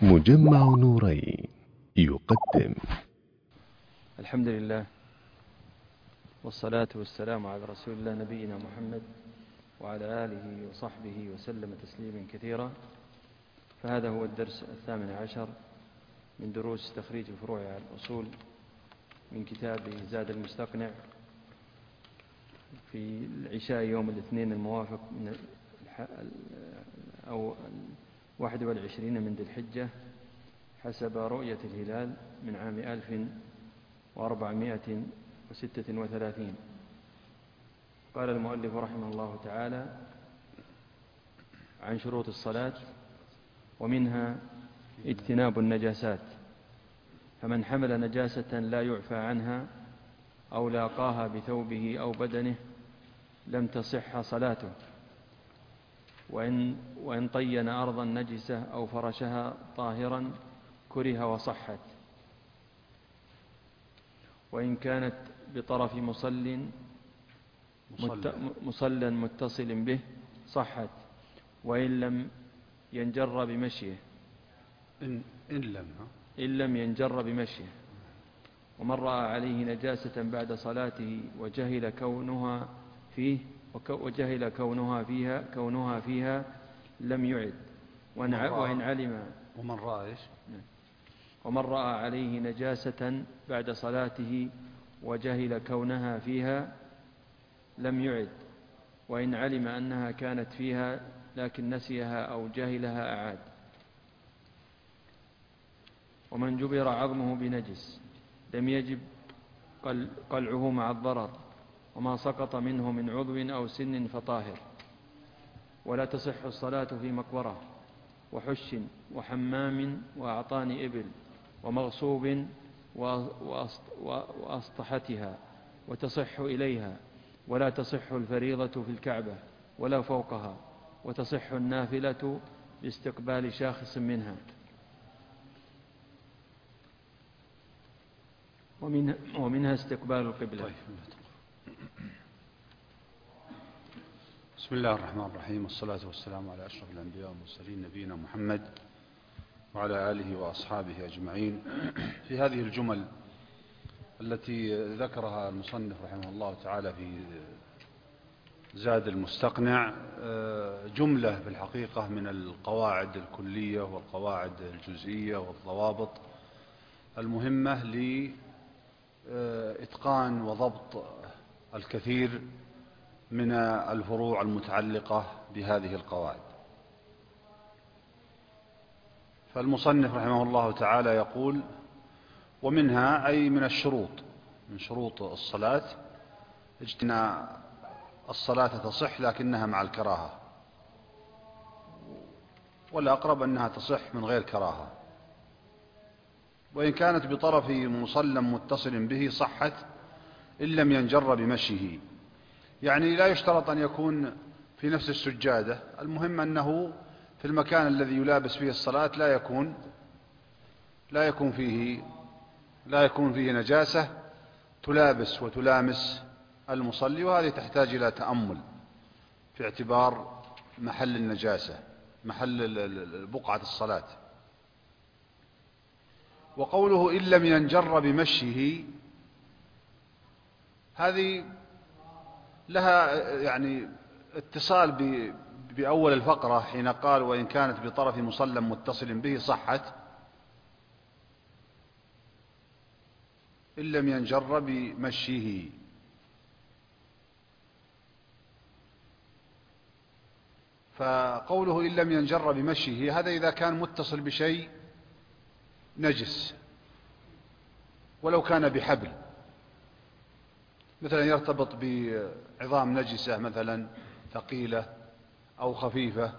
مجمع نورين يقدم. الحمد لله والصلاة والسلام على رسول الله نبينا محمد وعلى آله وصحبه وسلم تسليما كثيرا. فهذا هو الدرس 18 من دروس تخريج الفروع على الأصول من كتاب زاد المستقنع في العشاء يوم الاثنين الموافق من 21 من ذي الحجة حسب رؤية الهلال من عام 1436. قال المؤلف رحمه الله تعالى: عن شروط الصلاة ومنها اجتناب النجاسات، فمن حمل نجاسة لا يعفى عنها أو لاقاها بثوبه أو بدنه لم تصح صلاته، وإن طين أرضا نجسة أو فرشها طاهرا كره وصحت، وإن كانت بطرف مصل متصل به صحت، وإن لم ينجر بمشيه إن لم ينجر بمشيه. ومن رأى عليه نجاسة بعد صلاته وجهل كونها فيها لم يعد، وإن علم. ومن رأى عليه نجاسة بعد صلاته وجهل كونها فيها لم يعد، وإن علم أنها كانت فيها لكن نسيها أو جهلها أعاد. ومن جبر عظمه بنجس لم يجب قلعه مع الضرر، وما سقط منه من عضو أو سن فطاهر. ولا تصح الصلاة في مقبرة وحش وحمام وأعطان إبل ومغصوب وأسطحتها وتصح إليها. ولا تصح الفريضة في الكعبة ولا فوقها، وتصح النافلة باستقبال شاخص منها. ومنها استقبال القبلة. بسم الله الرحمن الرحيم، والصلاة والسلام على أشرف الأنبياء والمرسلين نبينا محمد وعلى آله وأصحابه أجمعين. في هذه الجمل التي ذكرها المصنف رحمه الله تعالى في زاد المستقنع جملة في الحقيقة من القواعد الكلية والقواعد الجزئية والضوابط المهمة لإتقان وضبط الكثير من الفروع المتعلقة بهذه القواعد. فالمصنف رحمه الله تعالى يقول: ومنها أي من الشروط، من شروط الصلاة، أن الصلاة تصح لكنها مع الكراهة، والأقرب أنها تصح من غير كراهة. وإن كانت بطرف مصل متصل به صحت إن لم ينجر بمشيه. يعني لا يشترط أن يكون في نفس السجادة، المهم أنه في المكان الذي يلابس فيه الصلاة لا يكون فيه نجاسة تلابس وتلامس المصلي، وهذه تحتاج إلى تأمل في اعتبار محل النجاسة، محل بقعة الصلاة. وقوله إن لم ينجر بمشيه هذه لها يعني اتصال بأول الفقرة حين قال: وإن كانت بطرف مصل متصل به صحت إن لم ينجر بمشيه. فقوله إن لم ينجر بمشيه هذا إذا كان متصل بشيء نجس، ولو كان بحبل، مثلا يرتبط بعظام نجسة مثلا ثقيلة أو خفيفة،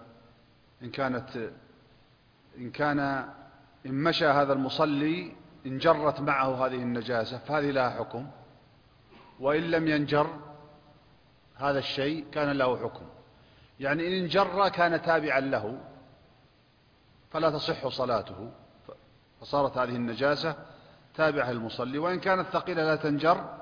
إن مشى هذا المصلي انجرت معه هذه النجاسة فهذه لها حكم، وإن لم ينجر هذا الشيء كان له حكم. يعني إن انجر كان تابعا له فلا تصح صلاته، فصارت هذه النجاسة تابعة للمصلي. وإن كانت ثقيلة لا تنجر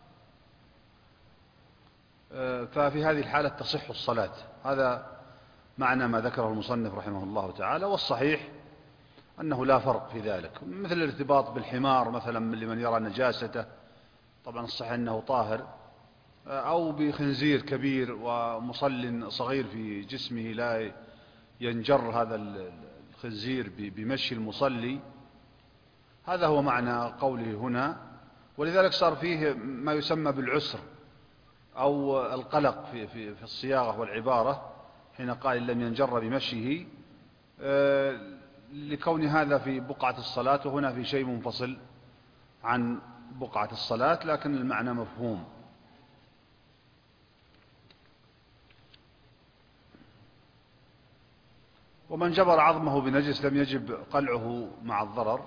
ففي هذه الحالة تصح الصلاة. هذا معنى ما ذكره المصنف رحمه الله تعالى. والصحيح أنه لا فرق في ذلك، مثل الارتباط بالحمار مثلا لمن يرى نجاسته، طبعا الصحيح أنه طاهر، أو بخنزير كبير ومصل صغير في جسمه لا ينجر هذا الخنزير بمشي المصلي. هذا هو معنى قوله هنا، ولذلك صار فيه ما يسمى بالعسر أو القلق في الصياغة والعبارة حين قال إن لم ينجر بمشيه، لكون هذا في بقعة الصلاة وهنا في شيء منفصل عن بقعة الصلاة، لكن المعنى مفهوم. ومن جبر عظمه بنجس لم يجب قلعه مع الضرر،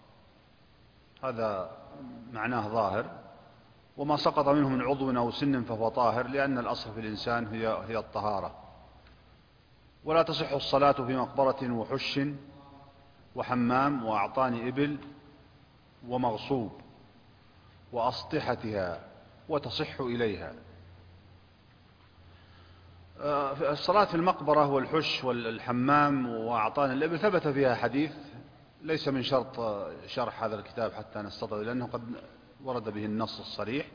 هذا معناه ظاهر. وما سقط منه من عضو أو سن فهو طاهر، لأن الأصل في الإنسان هي الطهارة. ولا تصح الصلاة في مقبرة وحش وحمام وأعطان إبل ومغصوب وأسطحتها وتصح إليها. الصلاة في المقبرة والحش والحمام وأعطان الإبل ثبت فيها حديث، ليس من شرط شرح هذا الكتاب حتى نستطيع، لأنه قد ورد به النص الصريح،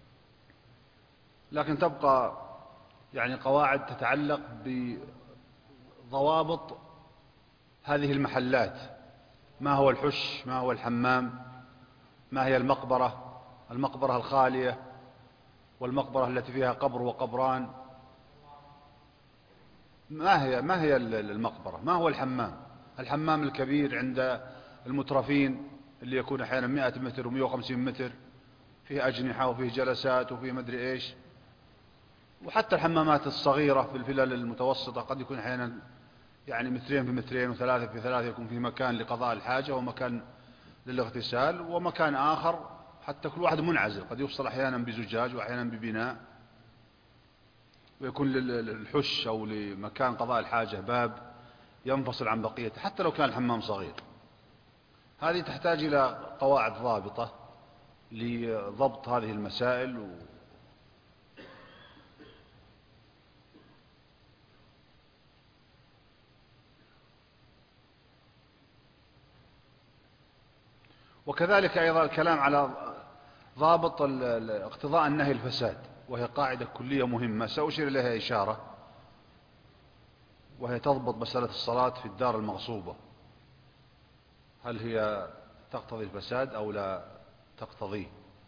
لكن تبقى يعني قواعد تتعلق بضوابط هذه المحلات: ما هو الحش، ما هو الحمام، ما هي المقبرة الخالية، والمقبرة التي فيها قبر وقبران، ما هي المقبرة، ما هو الحمام الكبير عند المترفين اللي يكون أحيانا 100 متر و150 متر، فيه أجنحة وفيه جلسات وفيه مدري إيش. وحتى الحمامات الصغيرة في الفلل المتوسطة قد يكون أحيانا يعني 2 في 2 و3 في 3، يكون فيه مكان لقضاء الحاجة ومكان للاغتسال ومكان آخر، حتى كل واحد منعزل، قد يفصل أحيانا بزجاج وأحيانا ببناء، ويكون للحش أو لمكان قضاء الحاجة باب ينفصل عن بقيته، حتى لو كان الحمام صغير. هذه تحتاج إلى قواعد ضابطة لضبط هذه المسائل. وكذلك أيضا الكلام على ضابط اقتضاء النهي الفساد، وهي قاعدة كلية مهمة سأشير إليها إشارة، وهي تضبط مسألة الصلاة في الدار المغصوبة، هل هي تقتضي الفساد أو لا تقتضيه.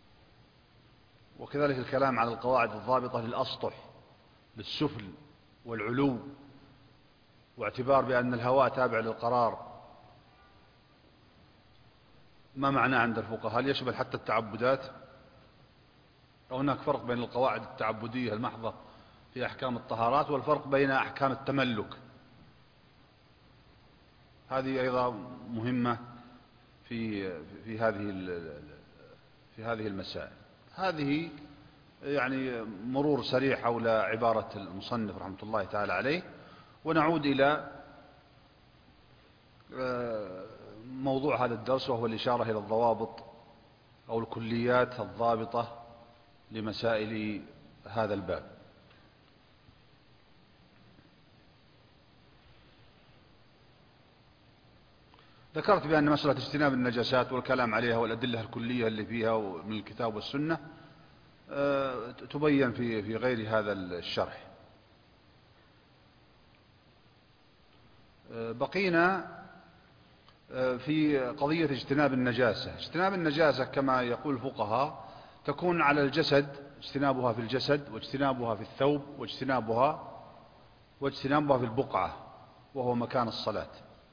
وكذلك الكلام على القواعد الضابطة للأسطح، للسفل والعلو، واعتبار بأن الهواء تابع للقرار. ما معناه عند الفقهاء؟ هل يشمل حتى التعبدات؟ أو هناك فرق بين القواعد التعبدية المحضة في أحكام الطهارات والفرق بين أحكام التملك؟ هذه أيضا مهمة في هذه المسائل. هذه يعني مرور سريع حول عبارة المصنف رحمة الله تعالى عليه، ونعود إلى موضوع هذا الدرس، وهو الإشارة إلى الضوابط أو الكليات الضابطة لمسائل هذا الباب. ذكرت بأن مسألة اجتناب النجاسات والكلام عليها والأدلة الكلية اللي فيها من الكتاب والسنة تبين في غير هذا الشرح. بقينا في قضية اجتناب النجاسة. اجتناب النجاسة كما يقول الفقهاء تكون على الجسد، اجتنابها في الجسد، واجتنابها في الثوب، واجتنابها في البقعة وهو مكان الصلاة.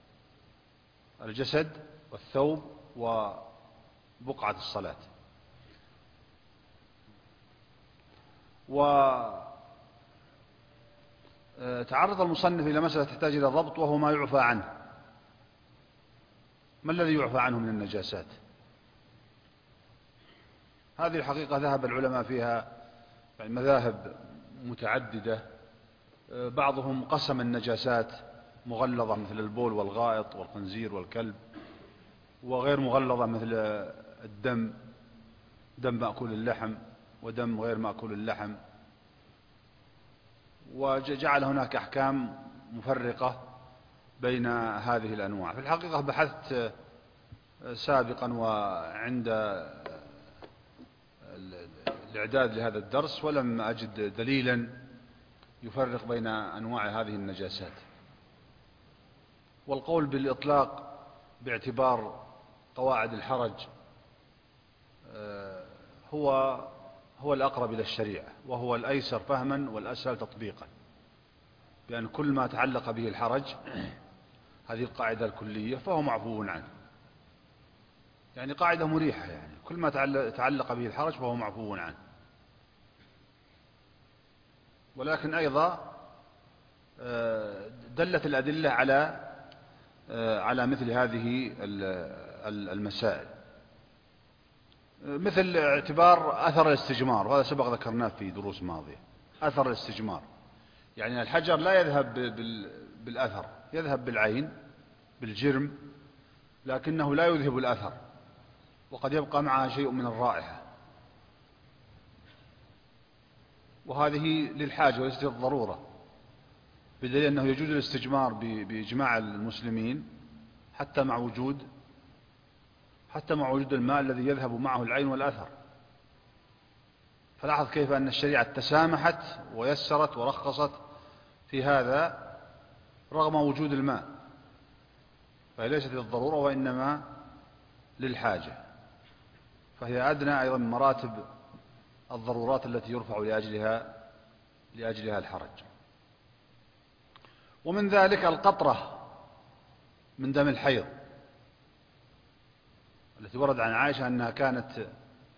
الجسد والثوب وبقعة الصلاة. وتعرض المصنف إلى مسألة تحتاج إلى ضبط، وهو ما يعفى عنه. ما الذي يعفى عنه من النجاسات؟ هذه الحقيقة ذهب العلماء فيها يعني مذاهب متعددة. بعضهم قسم النجاسات مغلظة مثل البول والغائط والخنزير والكلب، وغير مغلظة مثل الدم، دم مأكول اللحم ودم غير مأكول اللحم، وجعل هناك أحكام مفرقة بين هذه الأنواع. في الحقيقة بحثت سابقا وعند الإعداد لهذا الدرس ولم أجد دليلا يفرق بين أنواع هذه النجاسات، والقول بالإطلاق باعتبار قواعد الحرج هو الأقرب إلى الشريعة، وهو الأيسر فهما والأسهل تطبيقا، بأن كل ما تعلق به الحرج هذه القاعدة الكلية فهو معفو عنه، يعني قاعدة مريحة، يعني كل ما تعلق به الحرج فهو معفو عنه. ولكن أيضا دلت الأدلة على مثل هذه المسائل، مثل اعتبار أثر الاستجمار، وهذا سبق ذكرناه في دروس ماضية. أثر الاستجمار يعني الحجر لا يذهب بالأثر، يذهب بالعين بالجرم، لكنه لا يذهب الأثر، وقد يبقى معها شيء من الرائحة، وهذه للحاجة وليست للضرورة، بدليل أنه يجوز الاستجمار بإجماع المسلمين حتى مع وجود الماء الذي يذهب معه العين والأثر. فلاحظ كيف أن الشريعة تسامحت ويسرت ورخصت في هذا رغم وجود الماء، فهي ليست للضرورة وإنما للحاجة، فهي أدنى أيضا من مراتب الضرورات التي يرفع لأجلها الحرج. ومن ذلك القطرة من دم الحيض التي ورد عن عائشة أنها كانت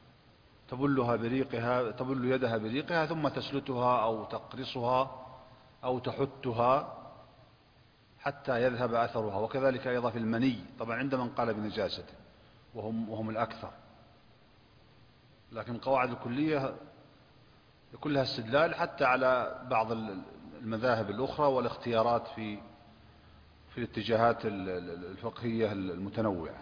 تبل يدها بريقها ثم تسلتها أو تقرصها أو تحتها حتى يذهب أثرها، وكذلك أيضا في المني، طبعا عند من قال بنجاسته وهم الأكثر، لكن القواعد الكلية كلها استدلال حتى على بعض المذاهب الأخرى والاختيارات في الاتجاهات الفقهية المتنوعة.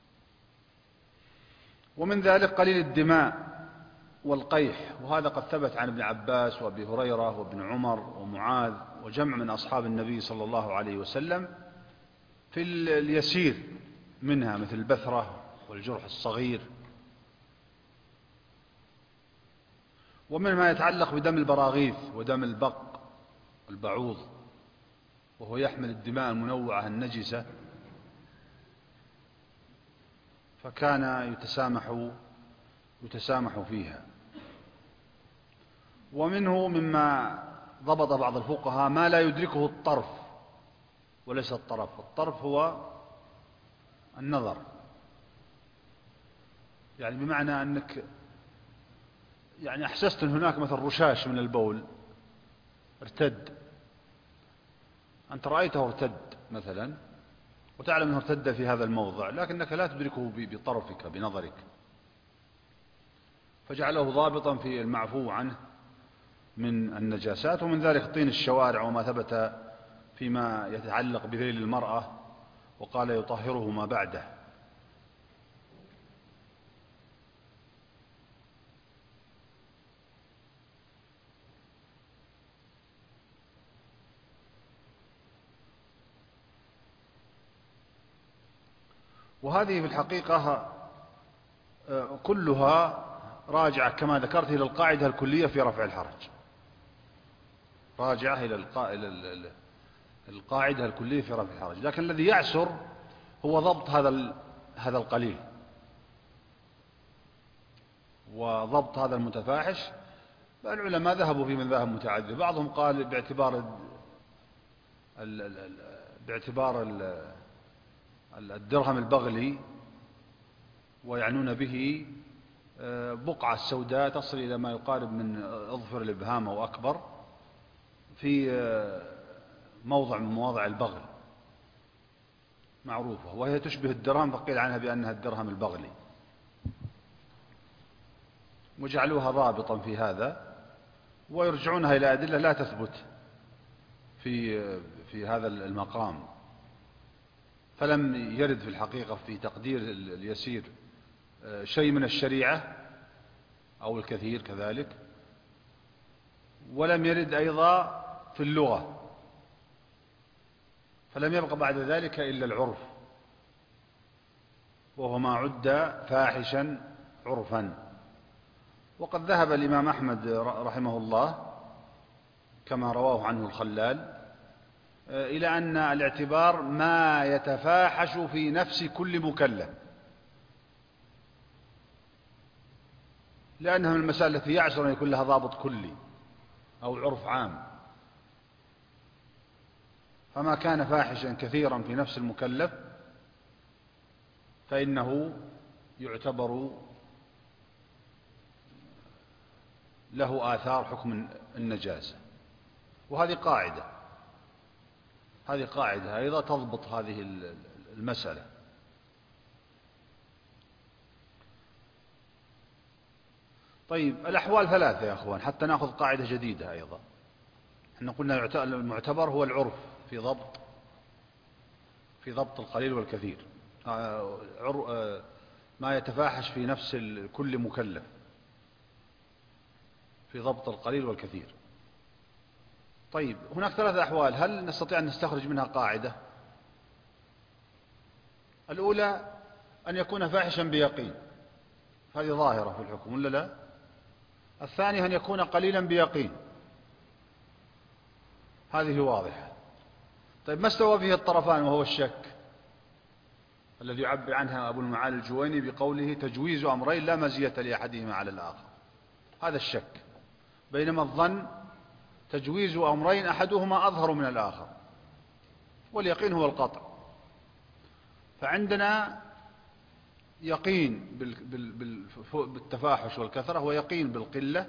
ومن ذلك قليل الدماء والقيح، وهذا قد ثبت عن ابن عباس وابي هريرة وابن عمر ومعاذ وجمع من أصحاب النبي صلى الله عليه وسلم في اليسير منها، مثل البثرة والجرح الصغير. ومن ما يتعلق بدم البراغيث ودم البعوض، وهو يحمل الدماء المنوعة النجسة، فكان يتسامح فيها. ومنه مما ضبط بعض الفقهاء ما لا يدركه الطرف وليس الطرف. الطرف هو النظر، يعني بمعنى أنك يعني أحسست أن هناك مثل رشاش من البول ارتد، أنت رأيته ارتد مثلا وتعلم أنه ارتد في هذا الموضع، لكنك لا تدركه بطرفك بنظرك، فجعله ضابطا في المعفو عنه من النجاسات. ومن ذلك طين الشوارع وما ثبت فيما يتعلق بذيل المرأة، وقال يطهره ما بعده. وهذه في الحقيقة كلها راجعة كما ذكرت إلى القاعدة الكلية في رفع الحرج، راجعة إلى القاعدة الكلية في رفع الحرج. لكن الذي يعسر هو ضبط هذا القليل وضبط هذا المتفاحش. العلماء ذهبوا في مذاهب متعددة، بعضهم قال باعتبار الدرهم البغلي، ويعنون به بقعة سوداء تصل إلى ما يقارب من أظفر الإبهام أو أكبر في موضع من مواضع البغل معروفة، وهي تشبه الدرهم، فقيل عنها بأنها الدرهم البغلي، وجعلوها ضابطا في هذا، ويرجعونها إلى أدلة لا تثبت في هذا المقام. فلم يرد في الحقيقة في تقدير اليسير شيء من الشريعة أو الكثير كذلك، ولم يرد أيضا في اللغة، فلم يبق بعد ذلك إلا العرف، وهو ما عد فاحشا عرفا. وقد ذهب الإمام أحمد رحمه الله كما رواه عنه الخلال إلى أن الاعتبار ما يتفاحش في نفس كل مكلف، لأنها من المسائل التي يعسر أن يكون لها ضابط كلي أو عرف عام. فما كان فاحشا كثيرا في نفس المكلف فإنه يعتبر له آثار حكم النجاسة. وهذه قاعدة أيضا تضبط هذه المسألة. طيب الأحوال ثلاثة يا أخوان حتى نأخذ قاعدة جديدة أيضا. احنا قلنا المعتبر هو العرف في ضبط القليل والكثير، ما يتفاحش في نفس كل مكلف في ضبط القليل والكثير. طيب هناك ثلاثة أحوال، هل نستطيع أن نستخرج منها قاعدة؟ الأولى أن يكون فاحشا بيقين، هذه ظاهرة في الحكم ولا لا؟ الثانية أن يكون قليلا بيقين، هذه واضحة. طيب ما استوى فيه الطرفان وهو الشك الذي يعبر عنها أبو المعالي الجويني بقوله تجويز أمرين لا مزية لأحدهما على الآخر، هذا الشك. بينما الظن تجويز أمرين أحدهما أظهر من الآخر، واليقين هو القطع. فعندنا يقين بالتفاحش والكثرة ويقين بالقلة،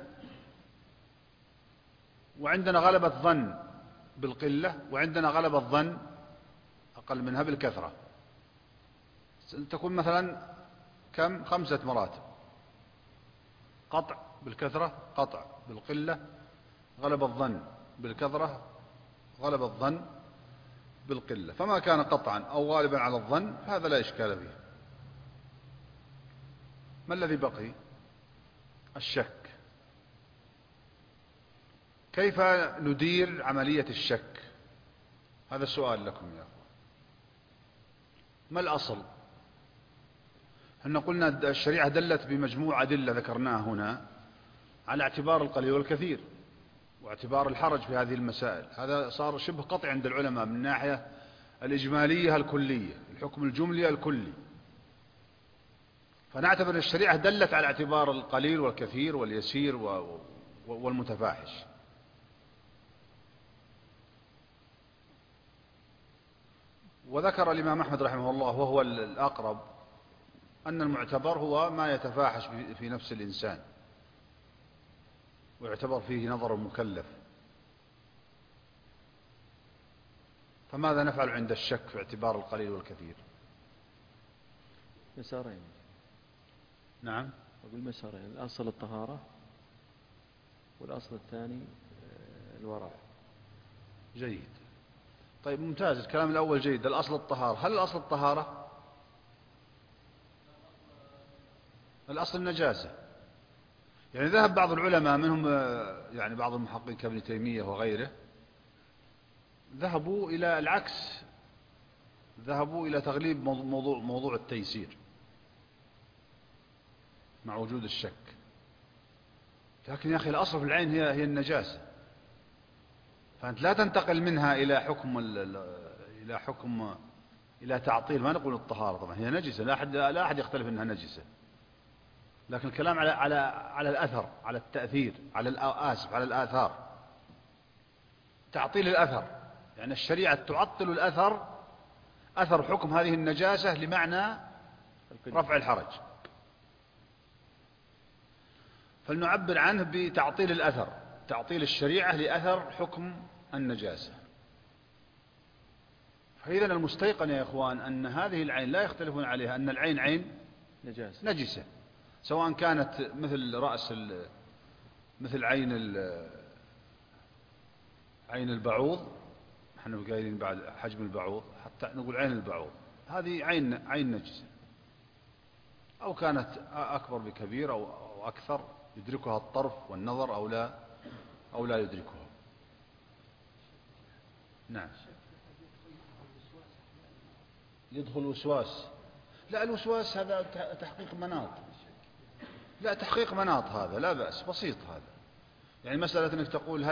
وعندنا غلبة ظن بالقلة، وعندنا غلبة ظن أقل منها بالكثرة. تكون مثلا كم 5 مراتب: قطع بالكثرة، قطع بالقلة، غلبة الظن بالكثرة، غلبة الظن بالقلة. فما كان قطعا أو غالبا على الظن هذا لا إشكال فيه. ما الذي بقي؟ الشك. كيف ندير عملية الشك؟ هذا سؤال لكم يا أخوان. ما الأصل؟ احنا قلنا الشريعة دلت بمجموعة أدلة ذكرناها هنا على اعتبار القليل والكثير واعتبار الحرج في هذه المسائل. هذا صار شبه قطعي عند العلماء من الناحية الإجمالية الكلية، الحكم الجملي الكلي. فنعتبر الشريعة دلت على اعتبار القليل والكثير واليسير والمتفاحش. وذكر الإمام أحمد رحمه الله وهو الأقرب أن المعتبر هو ما يتفاحش في نفس الإنسان ويعتبر فيه نظر المكلف. فماذا نفعل عند الشك في اعتبار القليل والكثير؟ مسارين. نعم، أقول مسارين: الأصل الطهارة، والأصل الثاني الورع. جيد. طيب ممتاز، الكلام الأول جيد. الأصل الطهارة، هل الأصل الطهارة؟ الأصل النجاسة. يعني ذهب بعض العلماء منهم يعني بعض المحققين كابن تيمية وغيره ذهبوا إلى العكس، ذهبوا إلى تغليب موضوع التيسير مع وجود الشك. لكن يا أخي الأصل في العين هي النجاسة، فأنت لا تنتقل منها إلى حكم إلى تعطيل. ما نقول الطهارة طبعا هي نجسة، لا أحد يختلف أنها نجسة، لكن الكلام على الأثر، على التأثير، على الآثار. تعطيل الأثر، يعني الشريعة تعطل الأثر، أثر حكم هذه النجاسة لمعنى رفع الحرج، فلنعبر عنه بتعطيل الأثر، تعطيل الشريعة لأثر حكم النجاسة. فإذا المستيقن يا إخوان أن هذه العين لا يختلفون عليها، أن العين عين نجسة، سواء كانت مثل عين البعوض، نحن قايلين بعد حجم البعوض حتى نقول عين البعوض، هذه عين نجسة، أو كانت أكبر بكبير أو أكثر يدركها الطرف والنظر أو لا يدركها. نعم. يدخل وسواس. لا، الوسواس هذا تحقيق مناط. لا، تحقيق مناط هذا لا بأس، بسيط هذا. يعني مسألة أنك تقول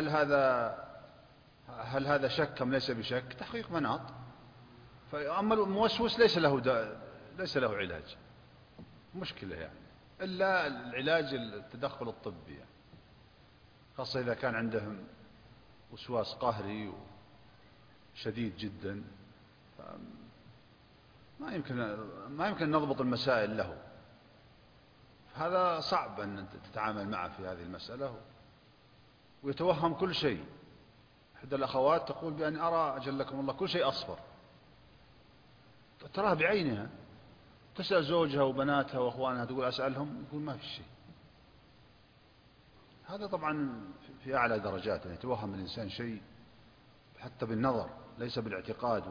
هل هذا شك أم ليس بشك، تحقيق مناط. فأما الموسوس ليس له علاج، مشكلة يعني، إلا العلاج التدخل الطبي يعني. خاصة إذا كان عندهم وسواس قهري شديد جدا، ما يمكن نضبط المسائل له. هذا صعب أن تتعامل معه في هذه المسألة، ويتوهم كل شيء. إحدى الأخوات تقول بأن أرى أجلكم الله كل شيء أصفر، تراها بعينها، تسأل زوجها وبناتها وأخوانها، تقول أسألهم، يقول ما في شيء. هذا طبعا في أعلى درجات، يعني يتوهم الإنسان شيء حتى بالنظر، ليس بالاعتقاد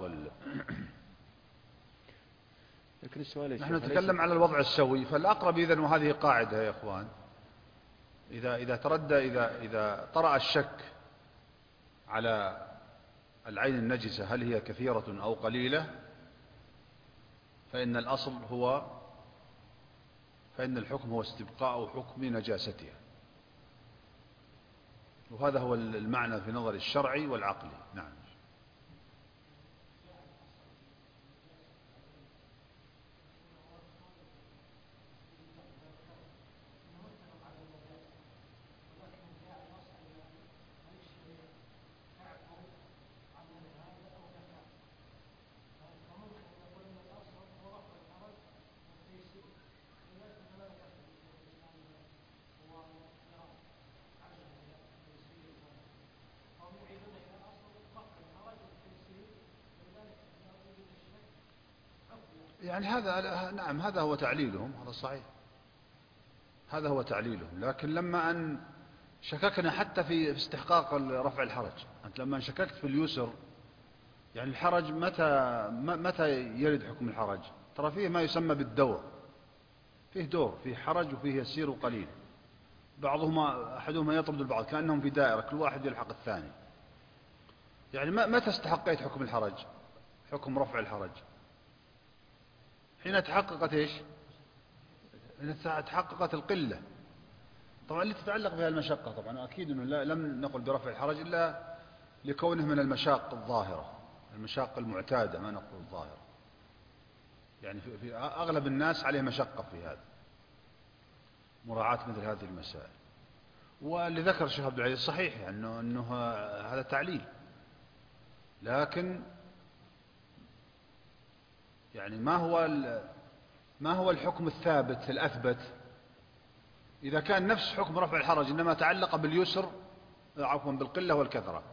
لكن السؤال نحن نتكلم على الوضع السوي. فالأقرب إذن، وهذه قاعدة يا إخوان، إذا طرأ الشك على العين النجسة هل هي كثيرة أو قليلة، فإن الحكم هو استبقاء حكم نجاستها. وهذا هو المعنى في نظر الشرعي والعقلي. نعم. يعني نعم، هذا هو تعليلهم، هذا صحيح، هذا هو تعليلهم. لكن لما أن شككنا حتى في استحقاق رفع الحرج، أنت لما شككت في اليسر، يعني الحرج متى يرد حكم الحرج؟ ترى فيه ما يسمى بالدور، فيه دور، فيه حرج وفيه يسير وقليل، أحدهما يطرد البعض، كأنهم في دائرة كل واحد يلحق الثاني. يعني متى استحقيت حكم الحرج، حكم رفع الحرج؟ حين تحققت إيش؟ حين تحققت القلة. طبعا اللي تتعلق بها المشقة، طبعا أكيد أنه لم نقل برفع الحرج إلا لكونه من المشاق الظاهرة، المشاق المعتادة، ما نقول الظاهرة. يعني في أغلب الناس عليه مشقة في هذا، مراعاة مثل هذه المسائل. واللي ذكر الشيخ عبد العزيز صحيح، يعني أنه هذا تعليل، لكن يعني ما هو الحكم الثابت الأثبت إذا كان نفس حكم رفع الحرج إنما تعلق باليسر، عفوا بالقلة والكثرة.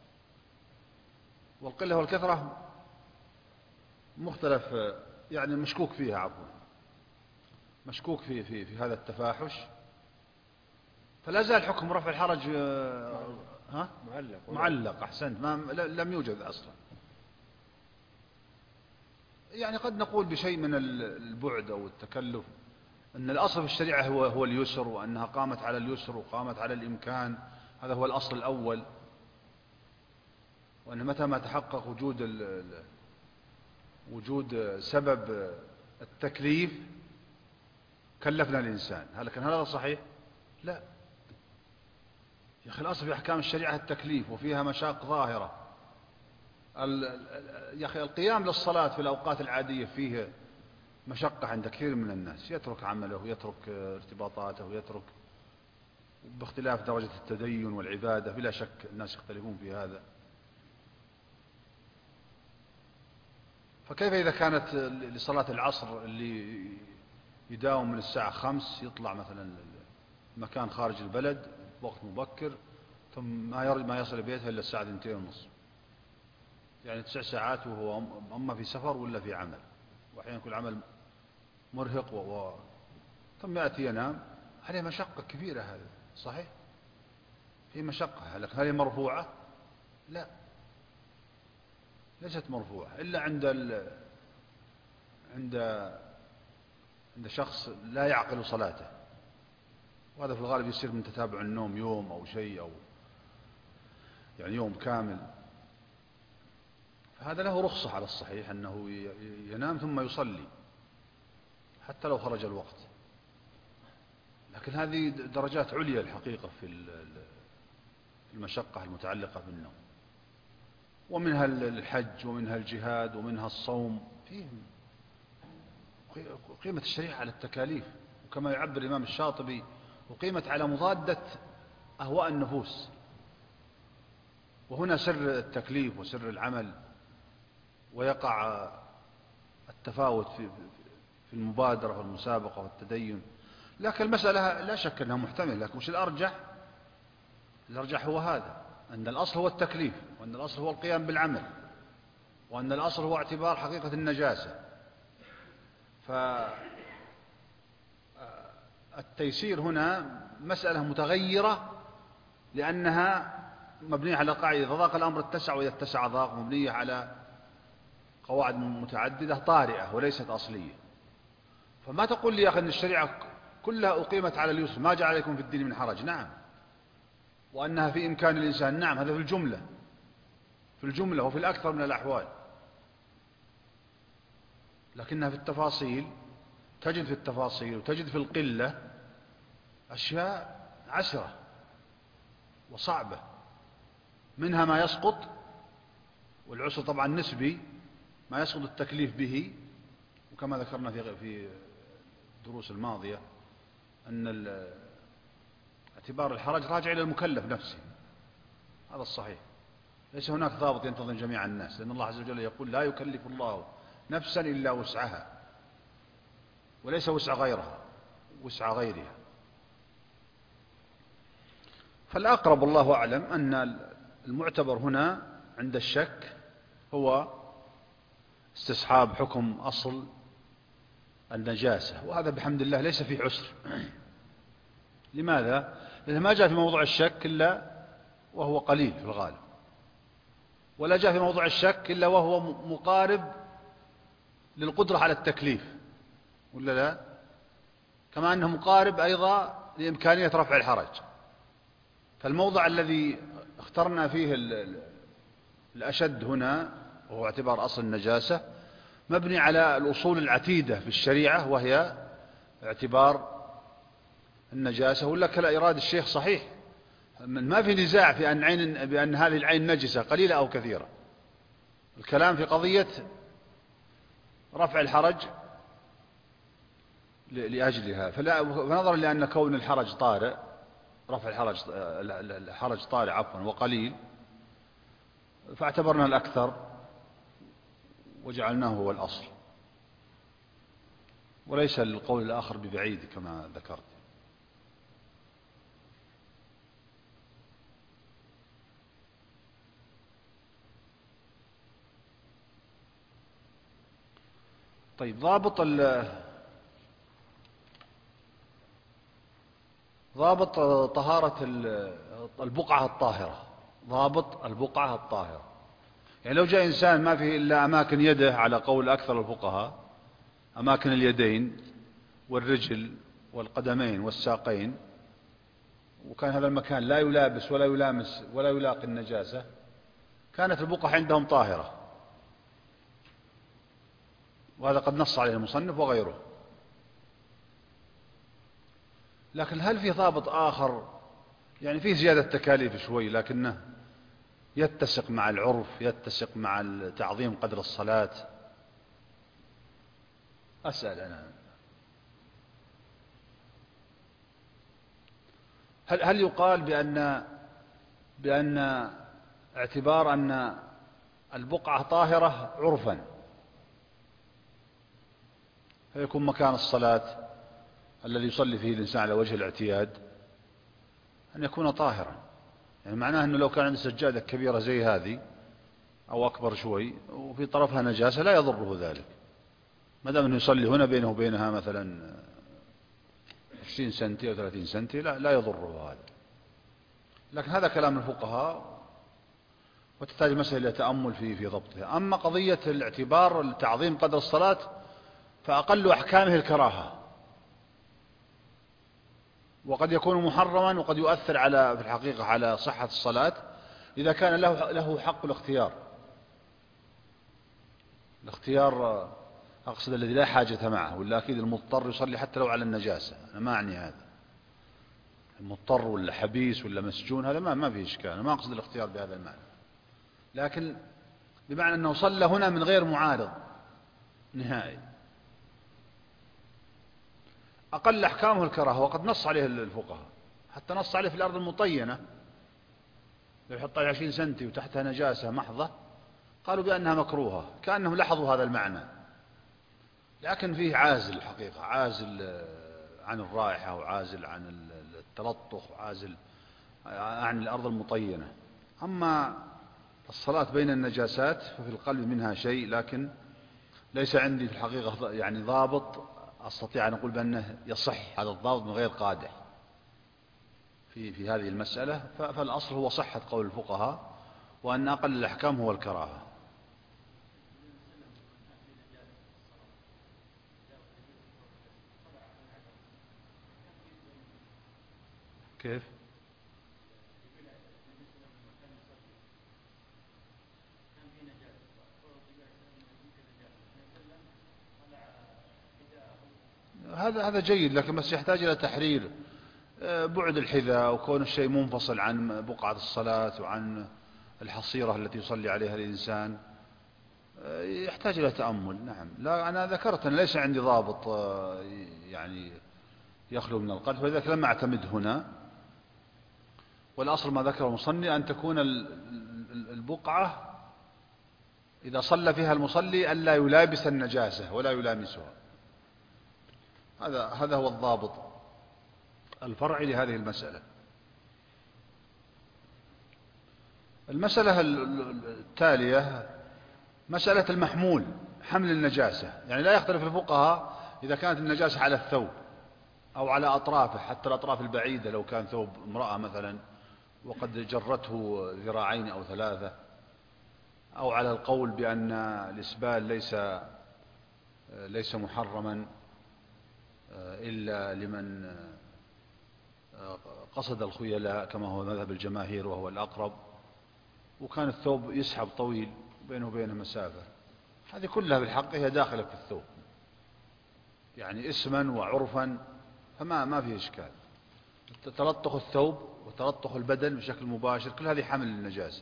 والقلة والكثرة مختلف، يعني مشكوك فيها، عفوا مشكوك في هذا التفاحش، فلا زال حكم رفع الحرج معلق. أحسنت، لم يوجد أصلا. يعني قد نقول بشيء من البعد أو التكلف أن الأصل في الشريعة هو اليسر، وأنها قامت على اليسر وقامت على الإمكان، هذا هو الأصل الأول. وأن متى ما تحقق وجود سبب التكليف كلفنا الإنسان. لكن هذا صحيح؟ لا يا أخي، الأصل في أحكام الشريعة التكليف، وفيها مشاق ظاهرة. يا أخي القيام للصلاة في الأوقات العادية فيه مشقة عند كثير من الناس، يترك عمله، يترك ارتباطاته، يترك، باختلاف درجة التدين والعبادة، بلا شك الناس يختلفون في هذا. فكيف إذا كانت لصلاة العصر اللي يداوم من الساعة 5 يطلع مثلا مكان خارج البلد وقت مبكر، ثم ما يصل بيته إلا الساعة 2:30، يعني 9 ساعات، وهو أما في سفر ولا في عمل، وأحيانا يكون عمل مرهق ثم يأتي ينام، عليه مشقة كبيرة. هذا صحيح، في مشقة. هل هي مرفوعة؟ لا، ليست مرفوعة إلا عند شخص لا يعقل صلاته، وهذا في الغالب يصير من تتابع النوم، يوم أو شيء، أو يعني يوم كامل. هذا له رخصة على الصحيح أنه ينام ثم يصلي حتى لو خرج الوقت، لكن هذه درجات عليا الحقيقة في المشقة المتعلقة بالنوم. ومنها الحج ومنها الجهاد ومنها الصوم، فيهم قيمة الشريعة على التكاليف، وكما يعبر الإمام الشاطبي وقيمة على مضادة أهواء النفوس. وهنا سر التكليف وسر العمل، ويقع التفاوت في المبادرة والمسابقة والتدين. لكن المسألة لا شك أنها محتملة، لكن مش الأرجح؟ الأرجح هو هذا، أن الأصل هو التكليف، وأن الأصل هو القيام بالعمل، وأن الأصل هو اعتبار حقيقة النجاسة. فالتيسير هنا مسألة متغيرة، لأنها مبنية على قاعدة إذا ضاق الأمر اتسع وإذا اتسع ضاق، مبنية على قواعد متعددة طارئة وليست أصلية. فما تقول لي يا أخي أن الشريعة كلها أقيمت على اليسر، ما جعل عليكم في الدين من حرج. نعم، وأنها في إمكان الإنسان، نعم، هذا في الجملة وفي الأكثر من الأحوال. لكنها في التفاصيل، تجد في التفاصيل وتجد في القلة أشياء عسرة وصعبة، منها ما يسقط، والعسر طبعا نسبي، ما يسقط التكليف به. وكما ذكرنا في الدروس الماضية أن اعتبار الحرج راجع إلى المكلف نفسه، هذا الصحيح. ليس هناك ضابط ينتظم جميع الناس، لأن الله عز وجل يقول لا يكلف الله نفسا إلا وسعها، وليس وسع غيرها، وسع غيرها. فالأقرب الله أعلم أن المعتبر هنا عند الشك هو استصحاب حكم أصل النجاسة، وهذا بحمد الله ليس فيه عسر. لماذا؟ لأنه ما جاء في موضوع الشك إلا وهو قليل في الغالب، ولا جاء في موضوع الشك إلا وهو مقارب للقدرة على التكليف، ولا لا؟ كما أنه مقارب أيضا لإمكانية رفع الحرج. فالموضع الذي اخترنا فيه الأشد هنا وهو اعتبار أصل النجاسة مبني على الأصول العتيدة في الشريعة، وهي اعتبار النجاسة. ولا كلا إراد الشيخ صحيح، ما في نزاع في بأن هذه العين نجسة قليلة أو كثيرة. الكلام في قضية رفع الحرج لأجلها. فنظرا لأن كون الحرج طارئ، رفع الحرج طارئ عفوا وقليل، فاعتبرنا الأكثر وجعلناه هو الأصل، وليس القول الآخر ببعيد كما ذكرت. طيب، ضابط طهارة البقعة الطاهرة، ضابط البقعة الطاهرة. يعني لو جاء إنسان ما فيه إلا أماكن يده على قول أكثر الفقهاء، أماكن اليدين والرجل والقدمين والساقين، وكان هذا المكان لا يلابس ولا يلامس ولا يلاقي النجاسة، كانت البقعة عندهم طاهرة، وهذا قد نص عليه المصنف وغيره. لكن هل في ضابط آخر؟ يعني فيه زيادة تكاليف شوي، لكنه يتسق مع العرف، يتسق مع تعظيم قدر الصلاة. أسأل أنا، هل يقال بأن اعتبار أن البقعة طاهرة عرفا فيكون مكان الصلاة الذي يصلي فيه الإنسان على وجه الاعتياد أن يكون طاهرا؟ يعني معناه أنه لو كان عنده سجادة كبيرة زي هذه أو أكبر شوي وفي طرفها نجاسة لا يضره ذلك، ما دام أنه يصلي هنا بينه وبينها مثلا 20 سنتي أو 30 سنتي لا يضره هذا. لكن هذا كلام الفقهاء، وتحتاج المسألة إلى تأمل في ضبطها. أما قضية الاعتبار تعظيم قدر الصلاة فأقل أحكامه الكراهة، وقد يكون محرما، وقد يؤثر في الحقيقة على صحة الصلاة إذا كان له حق الاختيار. الاختيار أقصد الذي لا حاجة معه، ولا أكيد المضطر يصلي حتى لو على النجاسة، أنا ما أعني هذا. المضطر ولا حبيس ولا مسجون هذا ما فيه إشكال، أنا ما أقصد الاختيار بهذا المعنى، لكن بمعنى أنه صلى هنا من غير معارض نهائي. أقل أحكامه الكراهة، وقد نص عليه الفقهاء، حتى نص عليه في الأرض المطينة لو يحط 20 سنتي وتحتها نجاسة محضة قالوا بأنها مكروهة، كأنهم لاحظوا هذا المعنى. لكن فيه عازل حقيقة، عازل عن الرائحة وعازل عن التلطخ وعازل عن الأرض المطينة. أما الصلاة بين النجاسات ففي القلب منها شيء، لكن ليس عندي في الحقيقة يعني ضابط أستطيع أن أقول بأنه يصح هذا الضابط من غير قادح في هذه المسألة. فالأصل هو صحة قول الفقهاء، وأن أقل الأحكام هو الكراهة. كيف؟ هذا جيد، لكن بس يحتاج إلى تحرير بعد الحذاء، وكون الشيء منفصل عن بقعة الصلاة وعن الحصيرة التي يصلي عليها الإنسان، يحتاج إلى تأمل. نعم، لا أنا ذكرت أن ليس عندي ضابط يعني يخلو من القلب، فلذلك لم أعتمد هنا. والأصل ما ذكر المصلي أن تكون البقعة إذا صلى فيها المصلي ألا يلابس النجاسة ولا يلامسها. هذا هو الضابط الفرعي لهذه المسألة. المسألة التالية مسألة المحمول، حمل النجاسة. يعني لا يختلف الفقهاء إذا كانت النجاسة على الثوب أو على أطرافه، حتى الأطراف البعيدة لو كان ثوب امرأة مثلا وقد جرته ذراعين أو ثلاثة، أو على القول بأن الإسبال ليس محرما إلا لمن قصد الخيلاء كما هو مذهب الجماهير وهو الأقرب، وكان الثوب يسحب طويل بينه وبينه مسافة. هذه كلها بالحق هي داخلة في الثوب، يعني اسما وعرفا، فما فيه إشكال. تلطخ الثوب وتلطخ البدن بشكل مباشر كل هذه حمل النجاسة.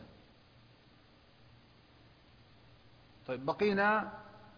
طيب بقينا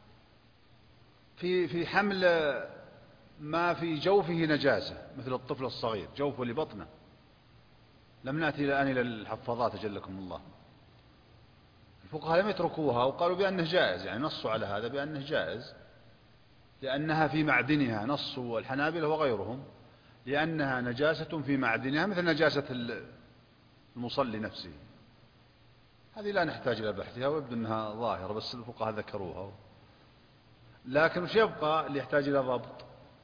في حمل ما في جوفه نجاسة، مثل الطفل الصغير جوفه لبطنه. لم نأتي الآن إلى الحفاظات أجلكم الله. الفقهاء لم يتركوها وقالوا بأنه جائز، يعني نصوا على هذا بأنه جائز لأنها في معدنها، نصوا الحنابلة وغيرهم لأنها نجاسة في معدنها مثل نجاسة المصلي نفسه. هذه لا نحتاج إلى بحثها ويبدو أنها ظاهرة، بس الفقهاء ذكروها. لكن وش يبقى اللي يحتاج إلى ضبط؟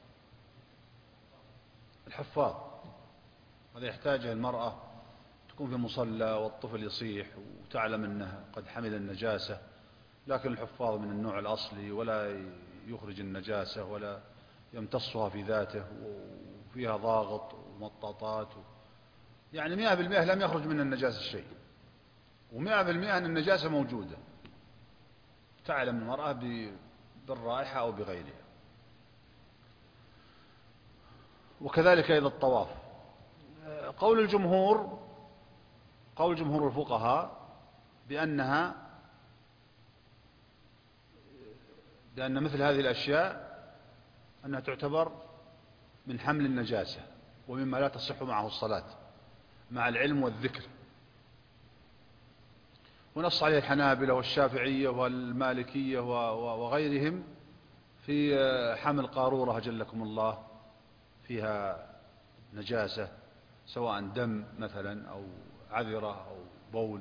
الحفاظ. هذا يحتاجه المرأة تكون في مصلى والطفل يصيح وتعلم أنه قد حمل النجاسة، لكن الحفاظ من النوع الأصلي ولا يخرج النجاسة ولا يمتصها في ذاته، وفيها ضاغط ومطاطات يعني 100% لم يخرج من النجاسة شيء، و100% أن النجاسة موجودة، تعلم المرأة بالرائحة أو بغيرها. وكذلك إذا الطواف. قول جمهور الفقهاء بأن مثل هذه الأشياء أنها تعتبر من حمل النجاسة ومما لا تصح معه الصلاة مع العلم والذكر. ونص عليه الحنابلة والشافعية والمالكية وغيرهم في حمل قارورة جلكم الله فيها نجاسة، سواء دم مثلا أو عذرة أو بول.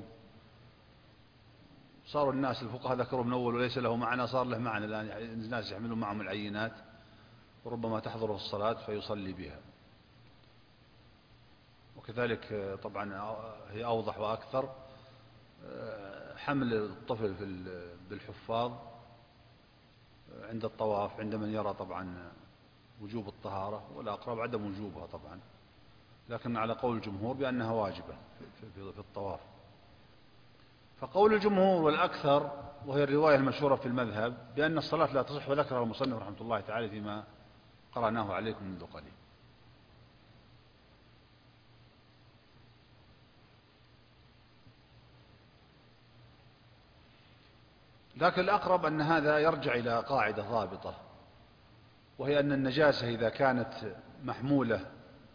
صاروا الناس الفقهاء ذكروا من أول وليس له معنى، صار له معنى الآن. الناس يحملون معهم العينات وربما تحضره الصلاة فيصلي بها. وكذلك طبعا هي أوضح وأكثر حمل الطفل بالحفاظ عند الطواف، عند من يرى طبعا وجوب الطهارة، والأقرب عدم وجوبها طبعا، لكن على قول الجمهور بأنها واجبة في الطواف. فقول الجمهور والأكثر وهي الرواية المشهورة في المذهب بأن الصلاة لا تصح، وذكرها المصنف رحمة الله تعالى فيما قرأناه عليكم منذ قليل. لكن الأقرب أن هذا يرجع إلى قاعدة ضابطة، وهي أن النجاسة إذا كانت محمولة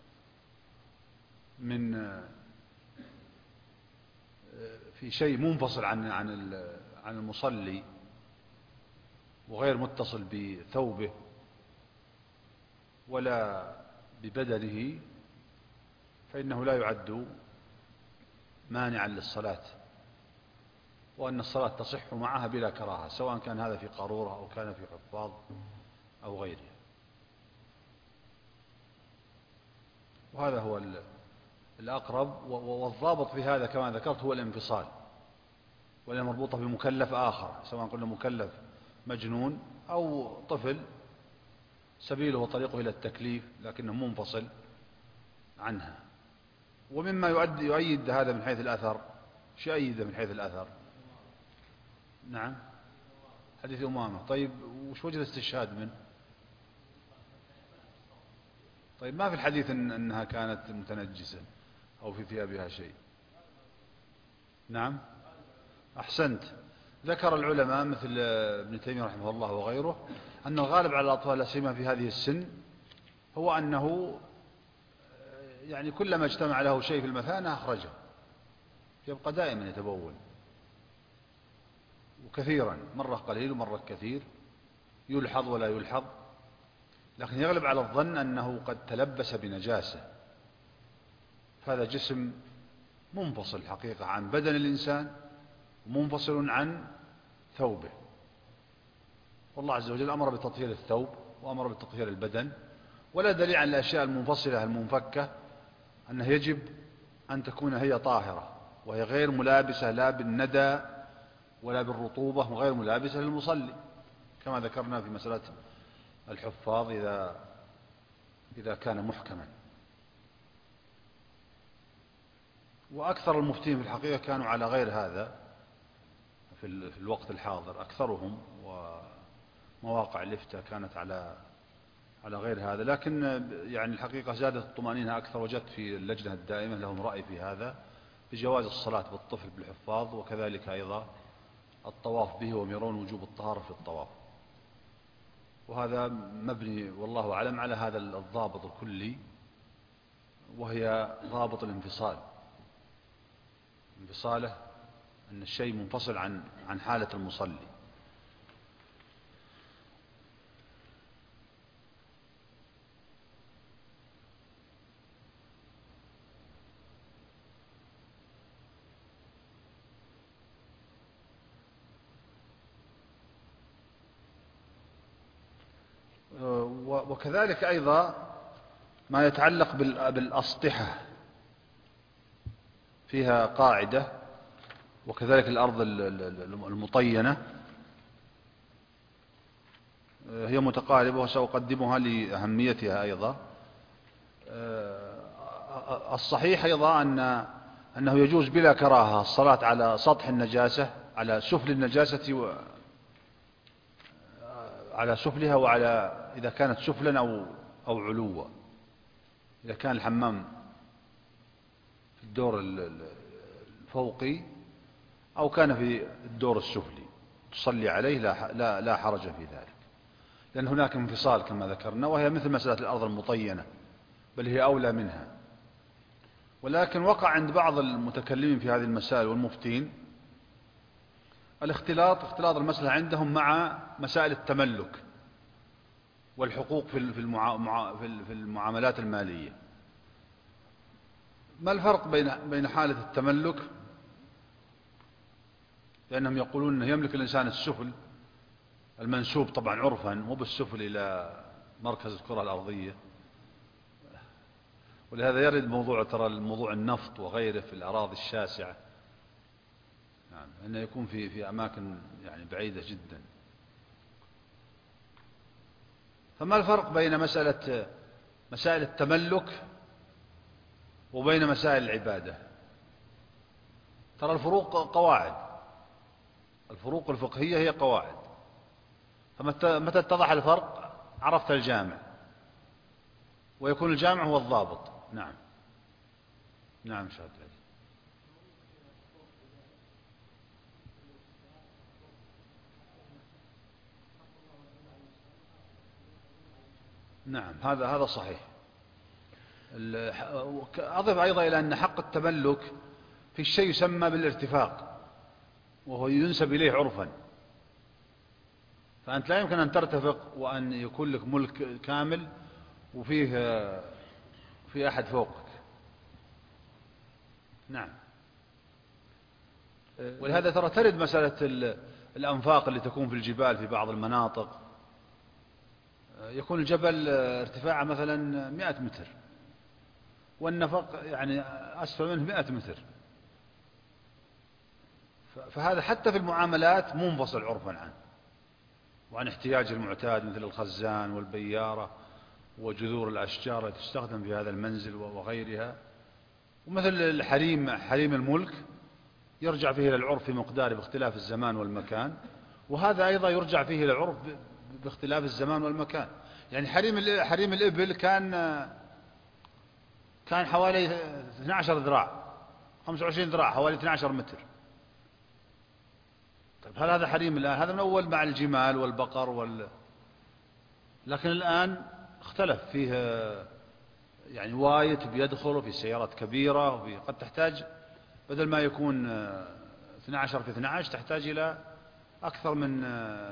في شيء منفصل عن المصلي وغير متصل بثوبه ولا ببدنه، فإنه لا يعد مانعا للصلاة، وأن الصلاة تصح معها بلا كراهة، سواء كان هذا في قارورة أو كان في حفاظ أو غيره. وهذا هو الأقرب. والضابط في هذا كما ذكرت هو الانفصال، ولا مربوطة بمكلف آخر، سواء قلنا مكلف مجنون أو طفل سبيله وطريقه إلى التكليف لكنه منفصل عنها. ومما يؤيد هذا من حيث الأثر، شو يؤيد من حيث الأثر؟ نعم، حديث أمامة. طيب وش وجه الاستشهاد منه؟ طيب ما في الحديث أنها كانت متنجسة أو في ثيابها شيء. نعم أحسنت. ذكر العلماء مثل ابن تيمية رحمه الله وغيره أن الغالب على الأطفال لا سيما في هذه السن هو أنه يعني كلما اجتمع له شيء في المثانة أخرجه، يبقى دائما يتبول، وكثيرا، مرة قليل ومرة كثير، يلحظ ولا يلحظ، لكن يغلب على الظن أنه قد تلبس بنجاسة. فهذا جسم منفصل حقيقة عن بدن الإنسان ومنفصل عن ثوبه، والله عز وجل أمر بتطهير الثوب وأمر بتطهير البدن، ولا دليل على الأشياء المنفصلة المنفكة أنها يجب أن تكون هي طاهرة، وهي غير ملابسة لا بالندى ولا بالرطوبة، وغير ملابسة للمصلي كما ذكرنا في مسألة الحفاظ إذا كان محكما. وأكثر المفتين في الحقيقة كانوا على غير هذا في الوقت الحاضر، أكثرهم، ومواقع الإفتاء كانت على غير هذا. لكن يعني الحقيقة زادت الطمأنينة أكثر، وجدت في اللجنة الدائمة لهم رأي في هذا بجواز الصلاة بالطفل بالحفاظ، وكذلك أيضا الطواف به، ويرون وجوب الطهارة في الطواف. وهذا مبني والله أعلم على هذا الضابط الكلي، وهي ضابط الانفصال، انفصاله أن الشيء منفصل عن حالة المصلي. وكذلك أيضا ما يتعلق بالأسطحة فيها قاعدة، وكذلك الأرض المطينة هي متقاربة، وسأقدمها لأهميتها أيضا. الصحيح أيضا أنه يجوز بلا كراهة الصلاة على سطح النجاسة، على سفل النجاسة، على سفلها، وعلى إذا كانت سفلا أو علوا. إذا كان الحمام في الدور الفوقي أو كان في الدور السفلي تصلي عليه لا حرج في ذلك، لأن هناك انفصال كما ذكرنا، وهي مثل مسألة الأرض المطينة، بل هي أولى منها. ولكن وقع عند بعض المتكلمين في هذه المسائل والمفتين اختلاط المسألة عندهم مع مسائل التملك والحقوق في المعاملات المالية. ما الفرق بين حالة التملك، لأنهم يقولون أنه يملك الإنسان السفل المنسوب طبعا عرفا، مو بالسفل إلى مركز الكرة الأرضية، ولهذا يرد موضوع النفط وغيره في الأراضي الشاسعة، يعني أنه يكون في أماكن يعني بعيدة جدا. فما الفرق بين مسائل التملك وبين مسائل العبادة؟ ترى الفروق قواعد، الفروق الفقهية هي قواعد، فمتى اتضح الفرق عرفت الجامع، ويكون الجامع هو الضابط. نعم. نعم شاهد. نعم هذا صحيح. أضف أيضا إلى أن حق التملك في الشيء يسمى بالارتفاق، وهو ينسب إليه عرفا، فأنت لا يمكن أن ترتفق وأن يكون لك ملك كامل في أحد فوقك. نعم. ولهذا ترى ترد مسألة الأنفاق اللي تكون في الجبال في بعض المناطق، يكون الجبل ارتفاعه مثلا 100 متر والنفق يعني أسفل منه 100 متر، فهذا حتى في المعاملات منفصل عرفا عنه وعن احتياج المعتاد، مثل الخزان والبيارة وجذور الأشجار التي تستخدم في هذا المنزل وغيرها. ومثل حريم الملك يرجع فيه إلى العرف في مقداره باختلاف الزمان والمكان، وهذا أيضا يرجع فيه إلى العرف باختلاف الزمان والمكان. يعني حريم الإبل كان حوالي 12 ذراع 25 ذراع، حوالي 12 متر. طيب هل هذا حريم الآن؟ هذا من أول مع الجمال والبقر لكن الآن اختلف فيه، يعني وايت بيدخل في سيارات كبيرة، قد تحتاج بدل ما يكون 12 في 12 تحتاج إلى أكثر من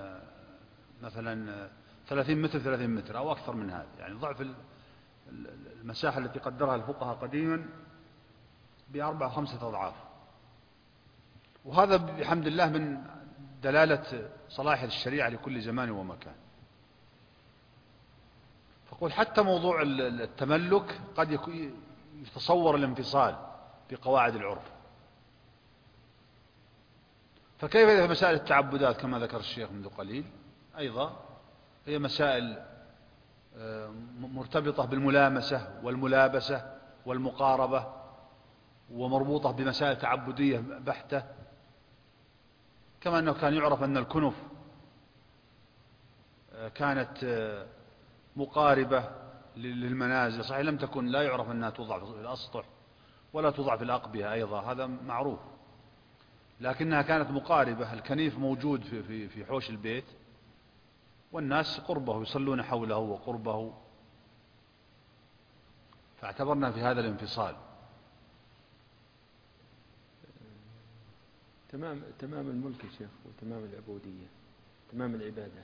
مثلا 30 متر 30 متر أو أكثر من هذا، يعني ضعف المساحة التي قدرها الفقهاء قديما ب4 أو 5 أضعاف. وهذا بحمد الله من دلالة صلاح الشريعة لكل زمان ومكان. فقل حتى موضوع التملك قد يتصور الانفصال بقواعد العرف، فكيف إذا مسائل التعبدات كما ذكر الشيخ منذ قليل أيضا هي مسائل مرتبطة بالملامسة والملابسة والمقاربة، ومربوطة بمسائل تعبدية بحتة، كما أنه كان يعرف أن الكنف كانت مقاربة للمنازل، صحيح لم تكن، لا يعرف أنها توضع في الأسطح ولا توضع في الأقبية أيضا، هذا معروف، لكنها كانت مقاربة. الكنيف موجود في حوش البيت والناس قربه يصلون حوله وقربه، فاعتبرنا في هذا الانفصال. تمام الملك يا شيخ وتمام العبودية، تمام العبادة،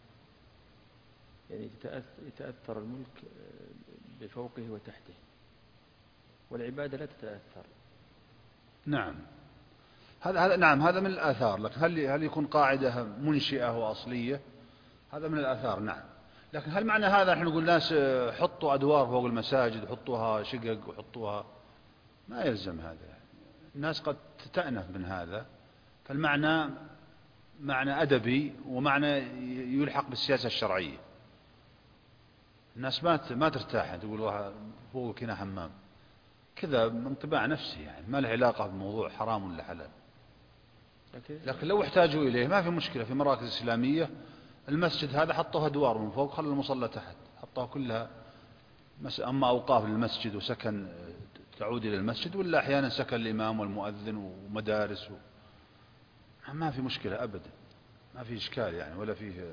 يعني يتأثر الملك بفوقه وتحته، والعبادة لا تتأثر. نعم هذا من الآثار، لكن هل يكون قاعدة منشئة وأصلية؟ هذا من الآثار نعم. لكن هل معنى هذا نحن نقول الناس حطوا أدوار فوق المساجد، حطوها شقق وحطوها؟ ما يلزم هذا، الناس قد تتأنف من هذا، فالمعنى معنى أدبي ومعنى يلحق بالسياسة الشرعية. الناس ما ترتاح تقول فوق هنا حمام كذا، من طباع نفسي، يعني ما له علاقة بموضوع حرام ولا حلال. لكن لو احتاجوا إليه ما في مشكلة. في مراكز إسلامية المسجد هذا حطوها أدوار من فوق، خلوا المصلى تحت، حطوها كلها أما أوقاف للمسجد وسكن تعود إلى المسجد، ولا أحيانا سكن الإمام والمؤذن ومدارس ما في مشكلة أبدا، ما في إشكال يعني ولا فيه.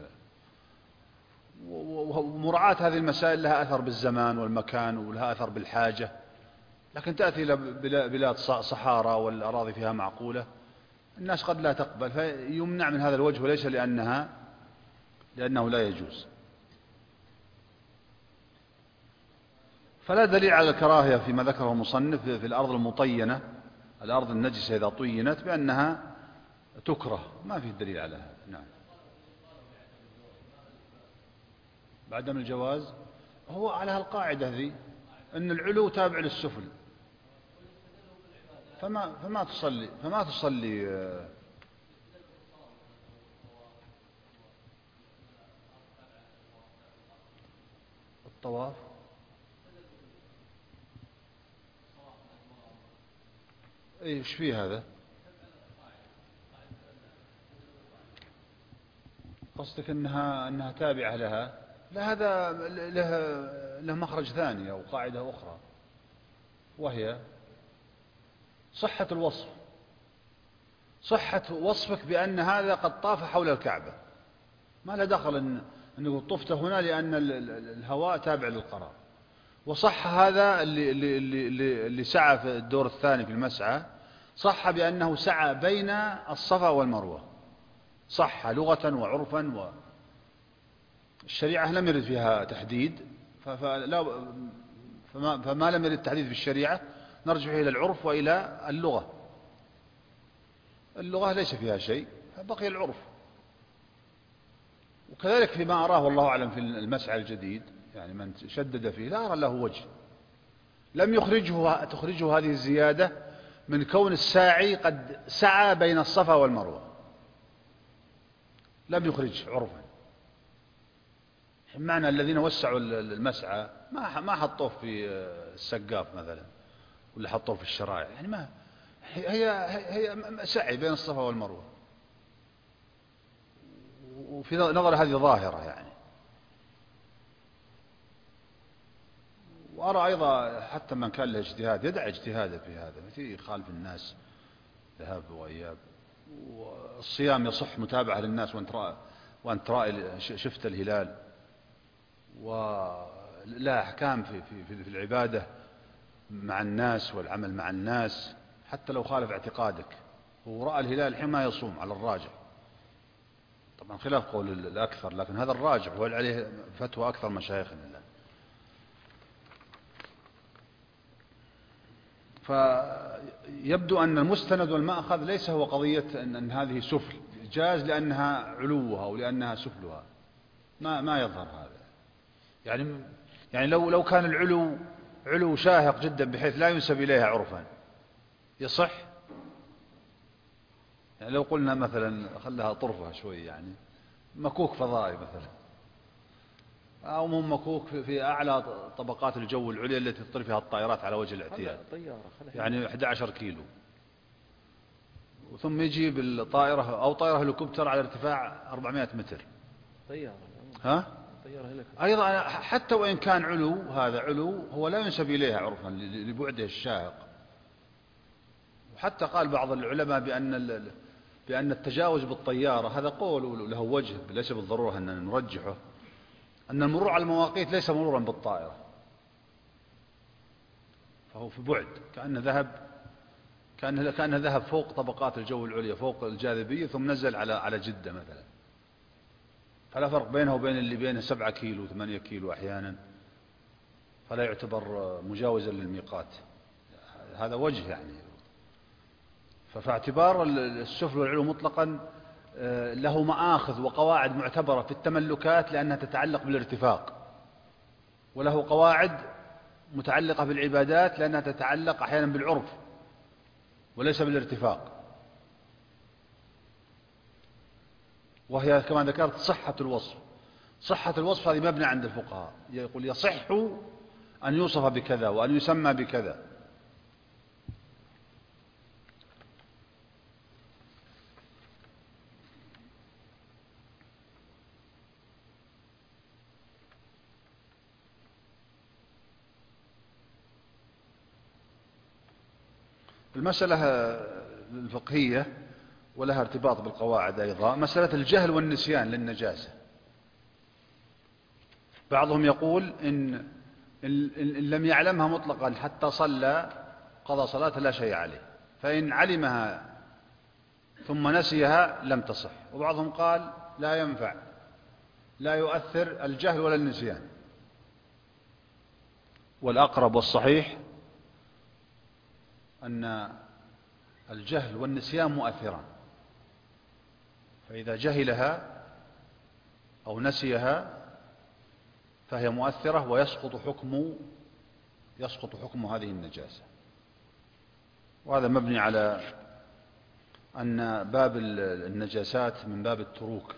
ومراعاة هذه المسائل لها أثر بالزمان والمكان ولها أثر بالحاجة، لكن تأتي إلى بلاد صحارى والأراضي فيها معقولة، الناس قد لا تقبل، فيمنع من هذا الوجه، وليس لأنه لا يجوز. فلا دليل على الكراهية فيما ذكره المصنف في الأرض المطينة، الأرض النجسة إذا طينت بأنها تكره، ما في دليل على هذا. نعم. بعدم الجواز هو على هالقاعدة ذي أن العلو تابع للسفل، فما تصلي الطواف. ايش فيه هذا؟ قصدك أنها تابعة لها؟ لا، هذا له مخرج ثاني أو قاعدة أخرى، وهي صحة الوصف، صحة وصفك بأن هذا قد طاف حول الكعبة، ما له دخل أنه طفت هنا لأن الهواء تابع للقرار. وصح هذا اللي سعى في الدور الثاني في المسعى، صح بأنه سعى بين الصفا والمروة، صح لغة وعرفا، الشريعة لم يرد فيها تحديد، فما لم يرد تحديد في الشريعة نرجع إلى العرف وإلى اللغة. اللغة ليس فيها شيء، فبقي العرف. وكذلك فيما أراه والله أعلم في المسعى الجديد، يعني من شدد فيه لا أرى له وجه، لم تخرجه هذه الزيادة من كون الساعي قد سعى بين الصفا والمروة، لم يخرج عرفا. معنى الذين وسعوا المسعى ما حطوه في السقاف مثلا ولا حطوه في الشرائع، يعني ما هي سعي بين الصفا والمروة، وفي نظر هذه ظاهرة يعني. وأرى أيضا حتى من كان له اجتهاد يدع اجتهاده في هذا، في خالف الناس ذهاب وإياب. والصيام يصح متابعة للناس وأنت رأي شفت الهلال، ولا أحكام في العبادة مع الناس والعمل مع الناس حتى لو خالف اعتقادك. هو رأى الهلال الحين ما يصوم على الراجح، طبعا خلاف قول الأكثر، لكن هذا الراجح وهل عليه فتوى أكثر مشايخنا الآن. فيبدو أن المستند والمأخذ ليس هو قضية أن هذه سفل جاز لأنها علوها أو لأنها سفلها، ما يظهر هذا. يعني لو كان العلو علو شاهق جدا بحيث لا ينسب إليها عرفا يصح. يعني لو قلنا مثلا خلها طرفة شوي، يعني مكوك فضائي مثلا، أو مكوك في أعلى طبقات الجو العليا التي تطير فيها الطائرات على وجه الاعتياد، يعني 11 كيلو، ثم يجيب الطائرة أو طائرة هليكوبتر على ارتفاع 400 متر طيارة أيضا، حتى وإن كان علو، هذا علو هو لا ينسب إليها عرفا لبعده الشاهق. وحتى قال بعض العلماء بأن التجاوز بالطيارة هذا قول له وجه، ليس بالضرورة أن نرجحه، أن المرور على المواقيت ليس مرورا بالطائرة، فهو في بعد كأنه ذهب فوق طبقات الجو العليا، فوق الجاذبية، ثم نزل على جدة مثلا، فلا فرق بينه وبين اللي بينه 7 كيلو 8 كيلو أحيانا، فلا يعتبر مجاوزا للميقات. هذا وجه يعني. فاعتبار السفل والعلو مطلقا له مآخذ وقواعد معتبرة في التملكات لأنها تتعلق بالارتفاق، وله قواعد متعلقة بالعبادات لأنها تتعلق أحيانا بالعرف وليس بالارتفاق. وهي كما ذكرت صحة الوصف. صحة الوصف هذه مبنى عند الفقهاء، يقول يصح أن يوصف بكذا وأن يسمى بكذا. المسألة الفقهية ولها ارتباط بالقواعد أيضا، مسألة الجهل والنسيان للنجاسة. بعضهم يقول إن لم يعلمها مطلقا حتى صلى قضى صلاة لا شيء عليه، فإن علمها ثم نسيها لم تصح. وبعضهم قال لا ينفع، لا يؤثر الجهل ولا النسيان. والأقرب والصحيح أن الجهل والنسيان مؤثران، فإذا جهلها أو نسيها فهي مؤثرة ويسقط حكم هذه النجاسة. وهذا مبني على أن باب النجاسات من باب التروك،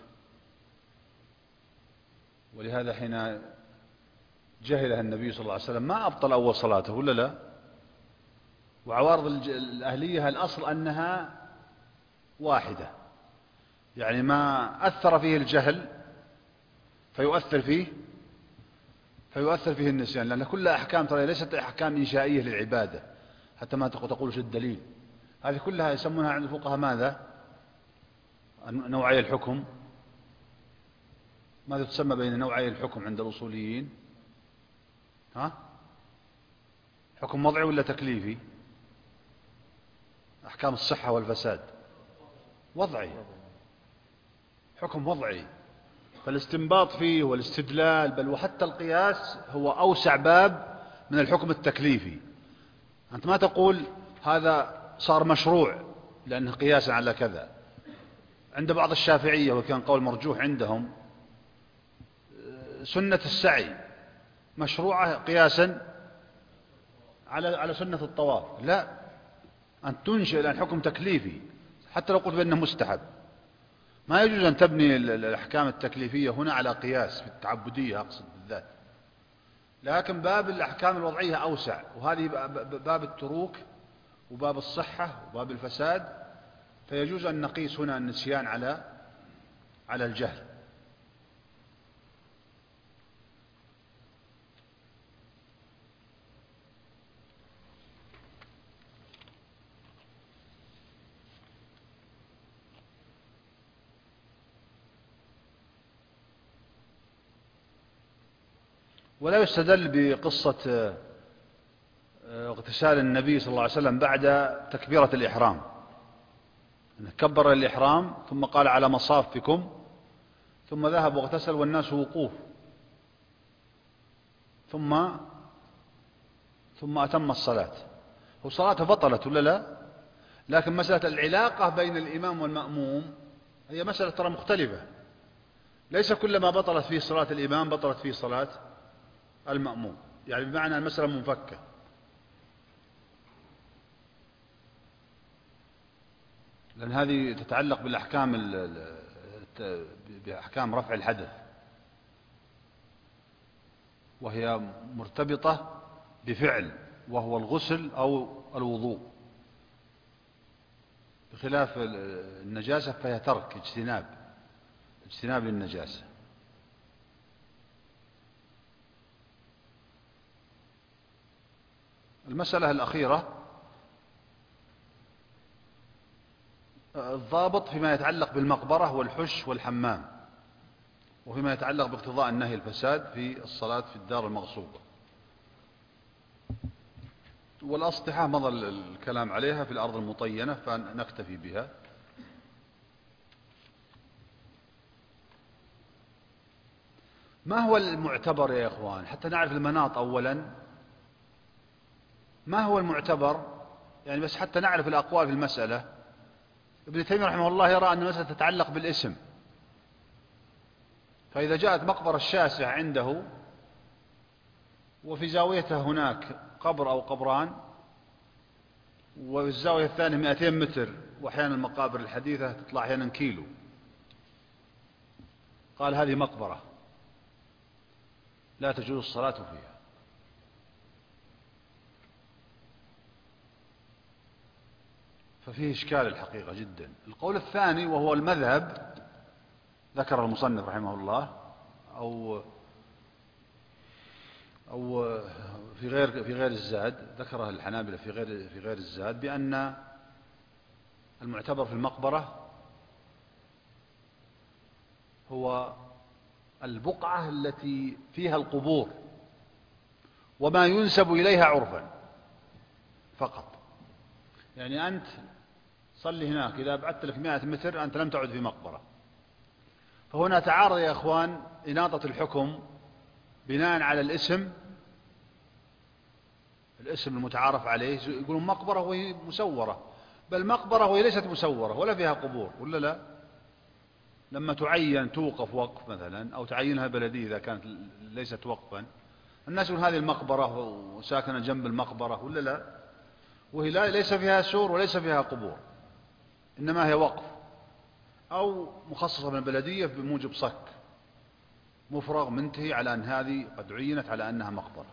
ولهذا حين جهلها النبي صلى الله عليه وسلم ما أبطل أول صلاته ولا لا. وعوارض الأهلية الأصل أنها واحدة، يعني ما أثر فيه الجهل فيؤثر فيه النسيان، لأن كل أحكام ترى ليست أحكام إنشائية للعبادة حتى ما تقول شو الدليل. هذه كلها يسمونها عند الفقهاء ماذا؟ نوعي الحكم. ماذا تسمى بين نوعي الحكم عند الأصوليين؟ حكم وضعي ولا تكليفي؟ أحكام الصحة والفساد وضعي، حكم وضعي. فالاستنباط فيه والاستدلال بل وحتى القياس هو أوسع باب من الحكم التكليفي. أنت ما تقول هذا صار مشروع لأنه قياسا على كذا. عند بعض الشافعية وكان قول مرجوح عندهم سنة السعي مشروعة قياسا على سنة الطواف. لا، أن تنشئ الآن حكم تكليفي حتى لو قلت بأنه مستحب، ما يجوز أن تبني الأحكام التكليفية هنا على قياس في التعبدية أقصد بالذات. لكن باب الأحكام الوضعية أوسع، وهذه باب التروك وباب الصحة وباب الفساد، فيجوز أن نقيس هنا النسيان على الجهل. ولا يستدل بقصة اغتسال النبي صلى الله عليه وسلم بعد تكبيرة الإحرام، كبر الإحرام ثم قال على مصافكم، ثم ذهب واغتسل والناس وقوف، ثم أتم الصلاة. هو صلاته بطلت ولا لا؟ لكن مسألة العلاقة بين الإمام والمأموم هي مسألة ترى مختلفة. ليس كل ما بطلت فيه صلاة الإمام بطلت فيه صلاة المأموم، يعني بمعنى المسألة منفكة. لأن هذه تتعلق بأحكام رفع الحدث، وهي مرتبطة بفعل وهو الغسل أو الوضوء، بخلاف النجاسة فهي ترك اجتناب للنجاسة. المسألة الأخيرة الضابط فيما يتعلق بالمقبرة والحش والحمام، وفيما يتعلق باقتضاء النهي الفساد في الصلاة في الدار المغصوبة. والأسطحة مضى الكلام عليها في الأرض المطينة فنكتفي بها. ما هو المعتبر يا إخوان حتى نعرف المناط أولا؟ ما هو المعتبر يعني بس حتى نعرف الأقوال في المسألة؟ ابن تيمية رحمه الله يرى أن المسألة تتعلق بالاسم، فإذا جاءت مقبرة الشاسع عنده وفي زاويته هناك قبر أو قبران، والزاوية الثانية 200 متر، وأحيانا المقابر الحديثة تطلع أحيانا كيلو، قال هذه مقبرة لا تجوز الصلاة فيها. ففيه إشكال الحقيقة جدا. القول الثاني وهو المذهب ذكر المصنف رحمه الله أو في غير الزاد، ذكره الحنابلة في غير الزاد، بأن المعتبر في المقبرة هو البقعة التي فيها القبور وما ينسب إليها عرفا فقط. يعني أنت صلي هناك، إذا أبعدت لك 100 متر أنت لم تعد في مقبرة. فهنا تعارض يا أخوان إناطة الحكم بناء على الاسم المتعارف عليه. يقولون مقبرة وهي مسورة، بل مقبرة وهي ليست مسورة ولا فيها قبور، ولا لا؟ لما تعين توقف وقف مثلا أو تعينها بلدية إذا كانت ليست وقفا، الناس يقولون هذه المقبرة وساكنة جنب المقبرة، ولا لا؟ وهي ليس فيها سور وليس فيها قبور، إنما هي وقف أو مخصصة من البلدية بموجب صك مفرغ منتهي على أن هذه قد عينت على أنها مقبرة.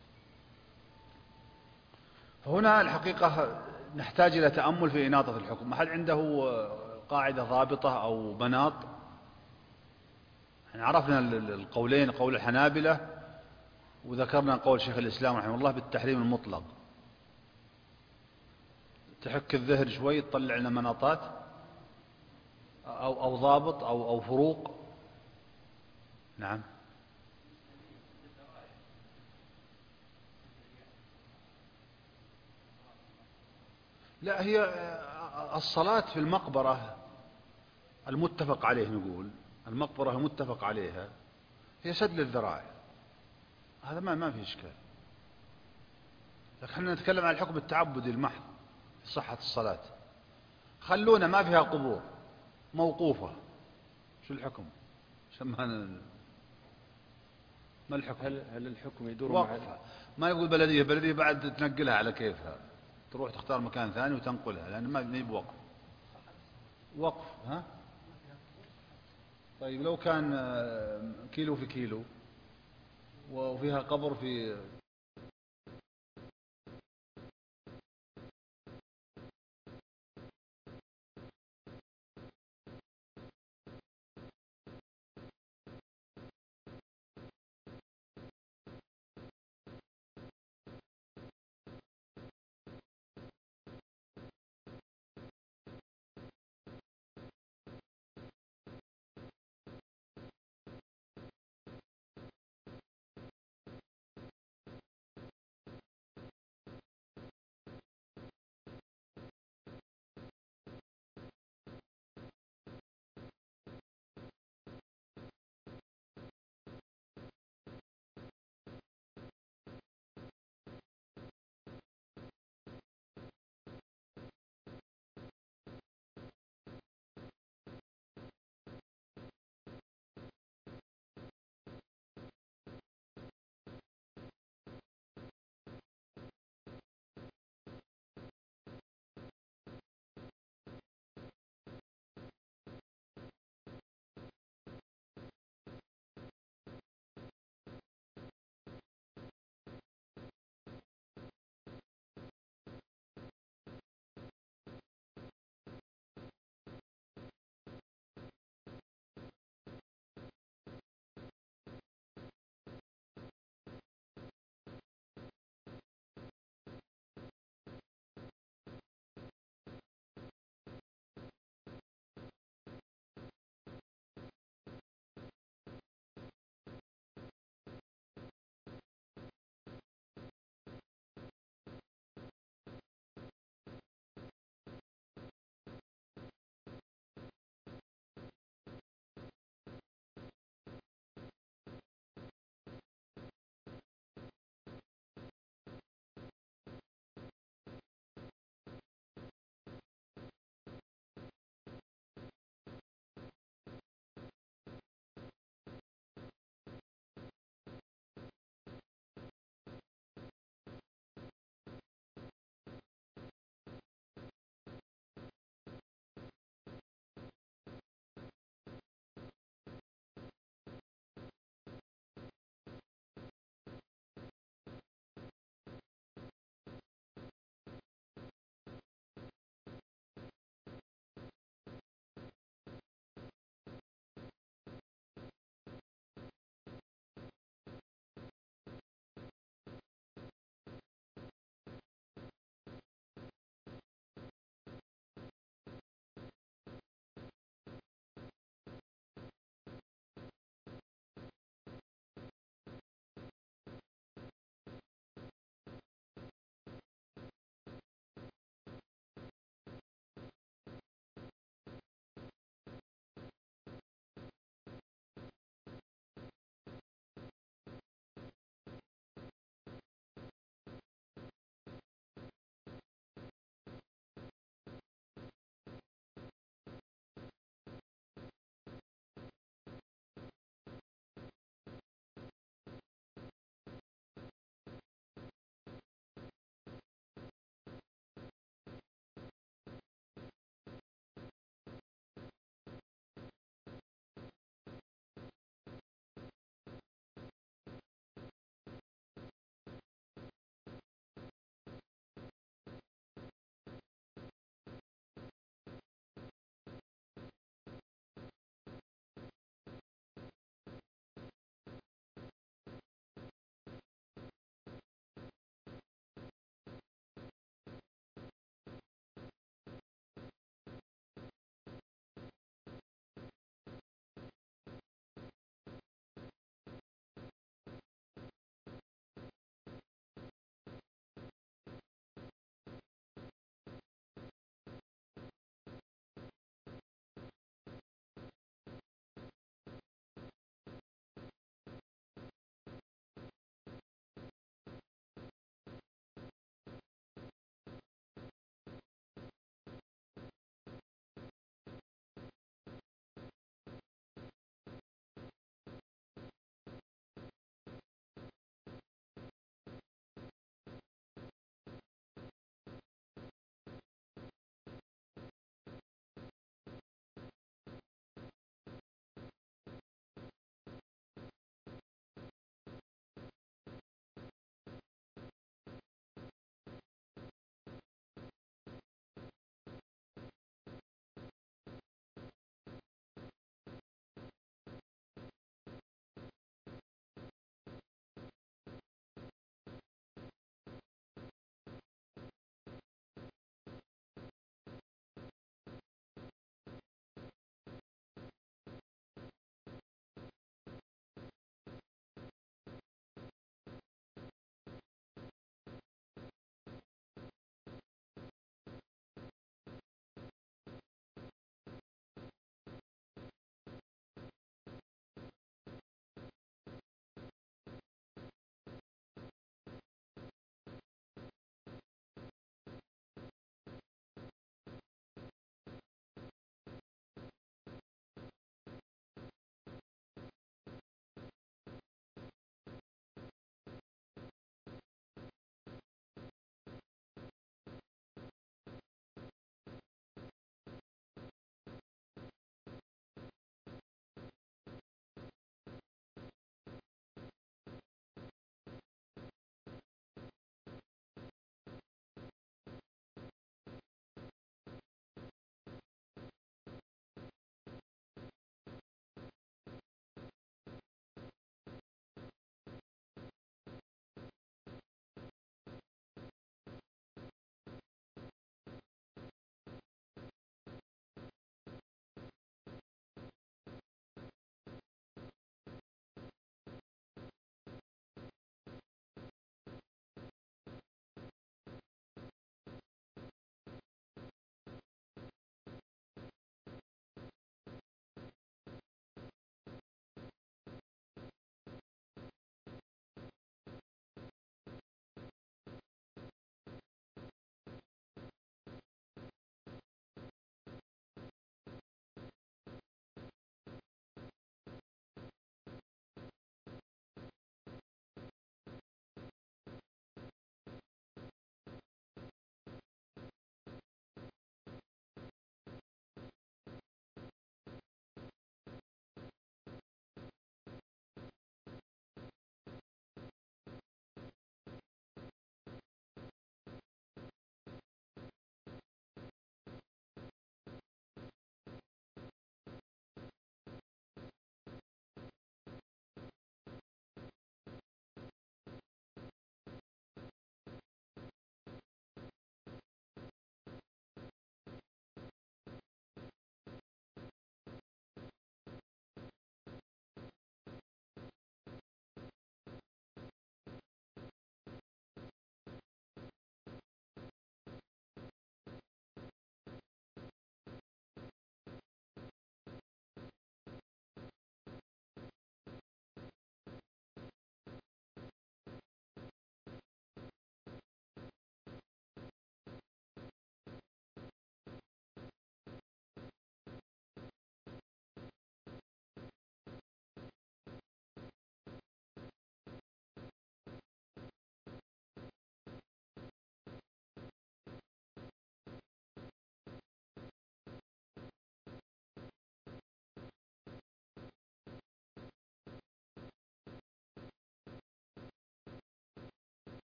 فهنا الحقيقة نحتاج إلى تأمل في إناطة الحكم. ما حد عنده قاعدة ضابطة أو مناط؟ يعني عرفنا القولين، قول الحنابلة، وذكرنا قول شيخ الإسلام رحمه الله بالتحريم المطلق. تحك الذهن شوي تطلع لنا مناطات أو ضابط أو فروق. نعم. لا، هي الصلاة في المقبرة المتفق عليه، نقول المقبرة المتفق عليها هي سد للذرائع، هذا ما في إشكال. لكن احنا نتكلم عن الحكم التعبدي المحض في صحة الصلاة. خلونا ما فيها قبور موقوفة، شو الحكم؟ ما الحكم؟ هل الحكم يدور وقفها، ما يقول بلدية بعد تنقلها على كيفها، تروح تختار مكان ثاني وتنقلها، لأن ما بوقف. وقف ها؟ طيب لو كان كيلو في كيلو وفيها قبر في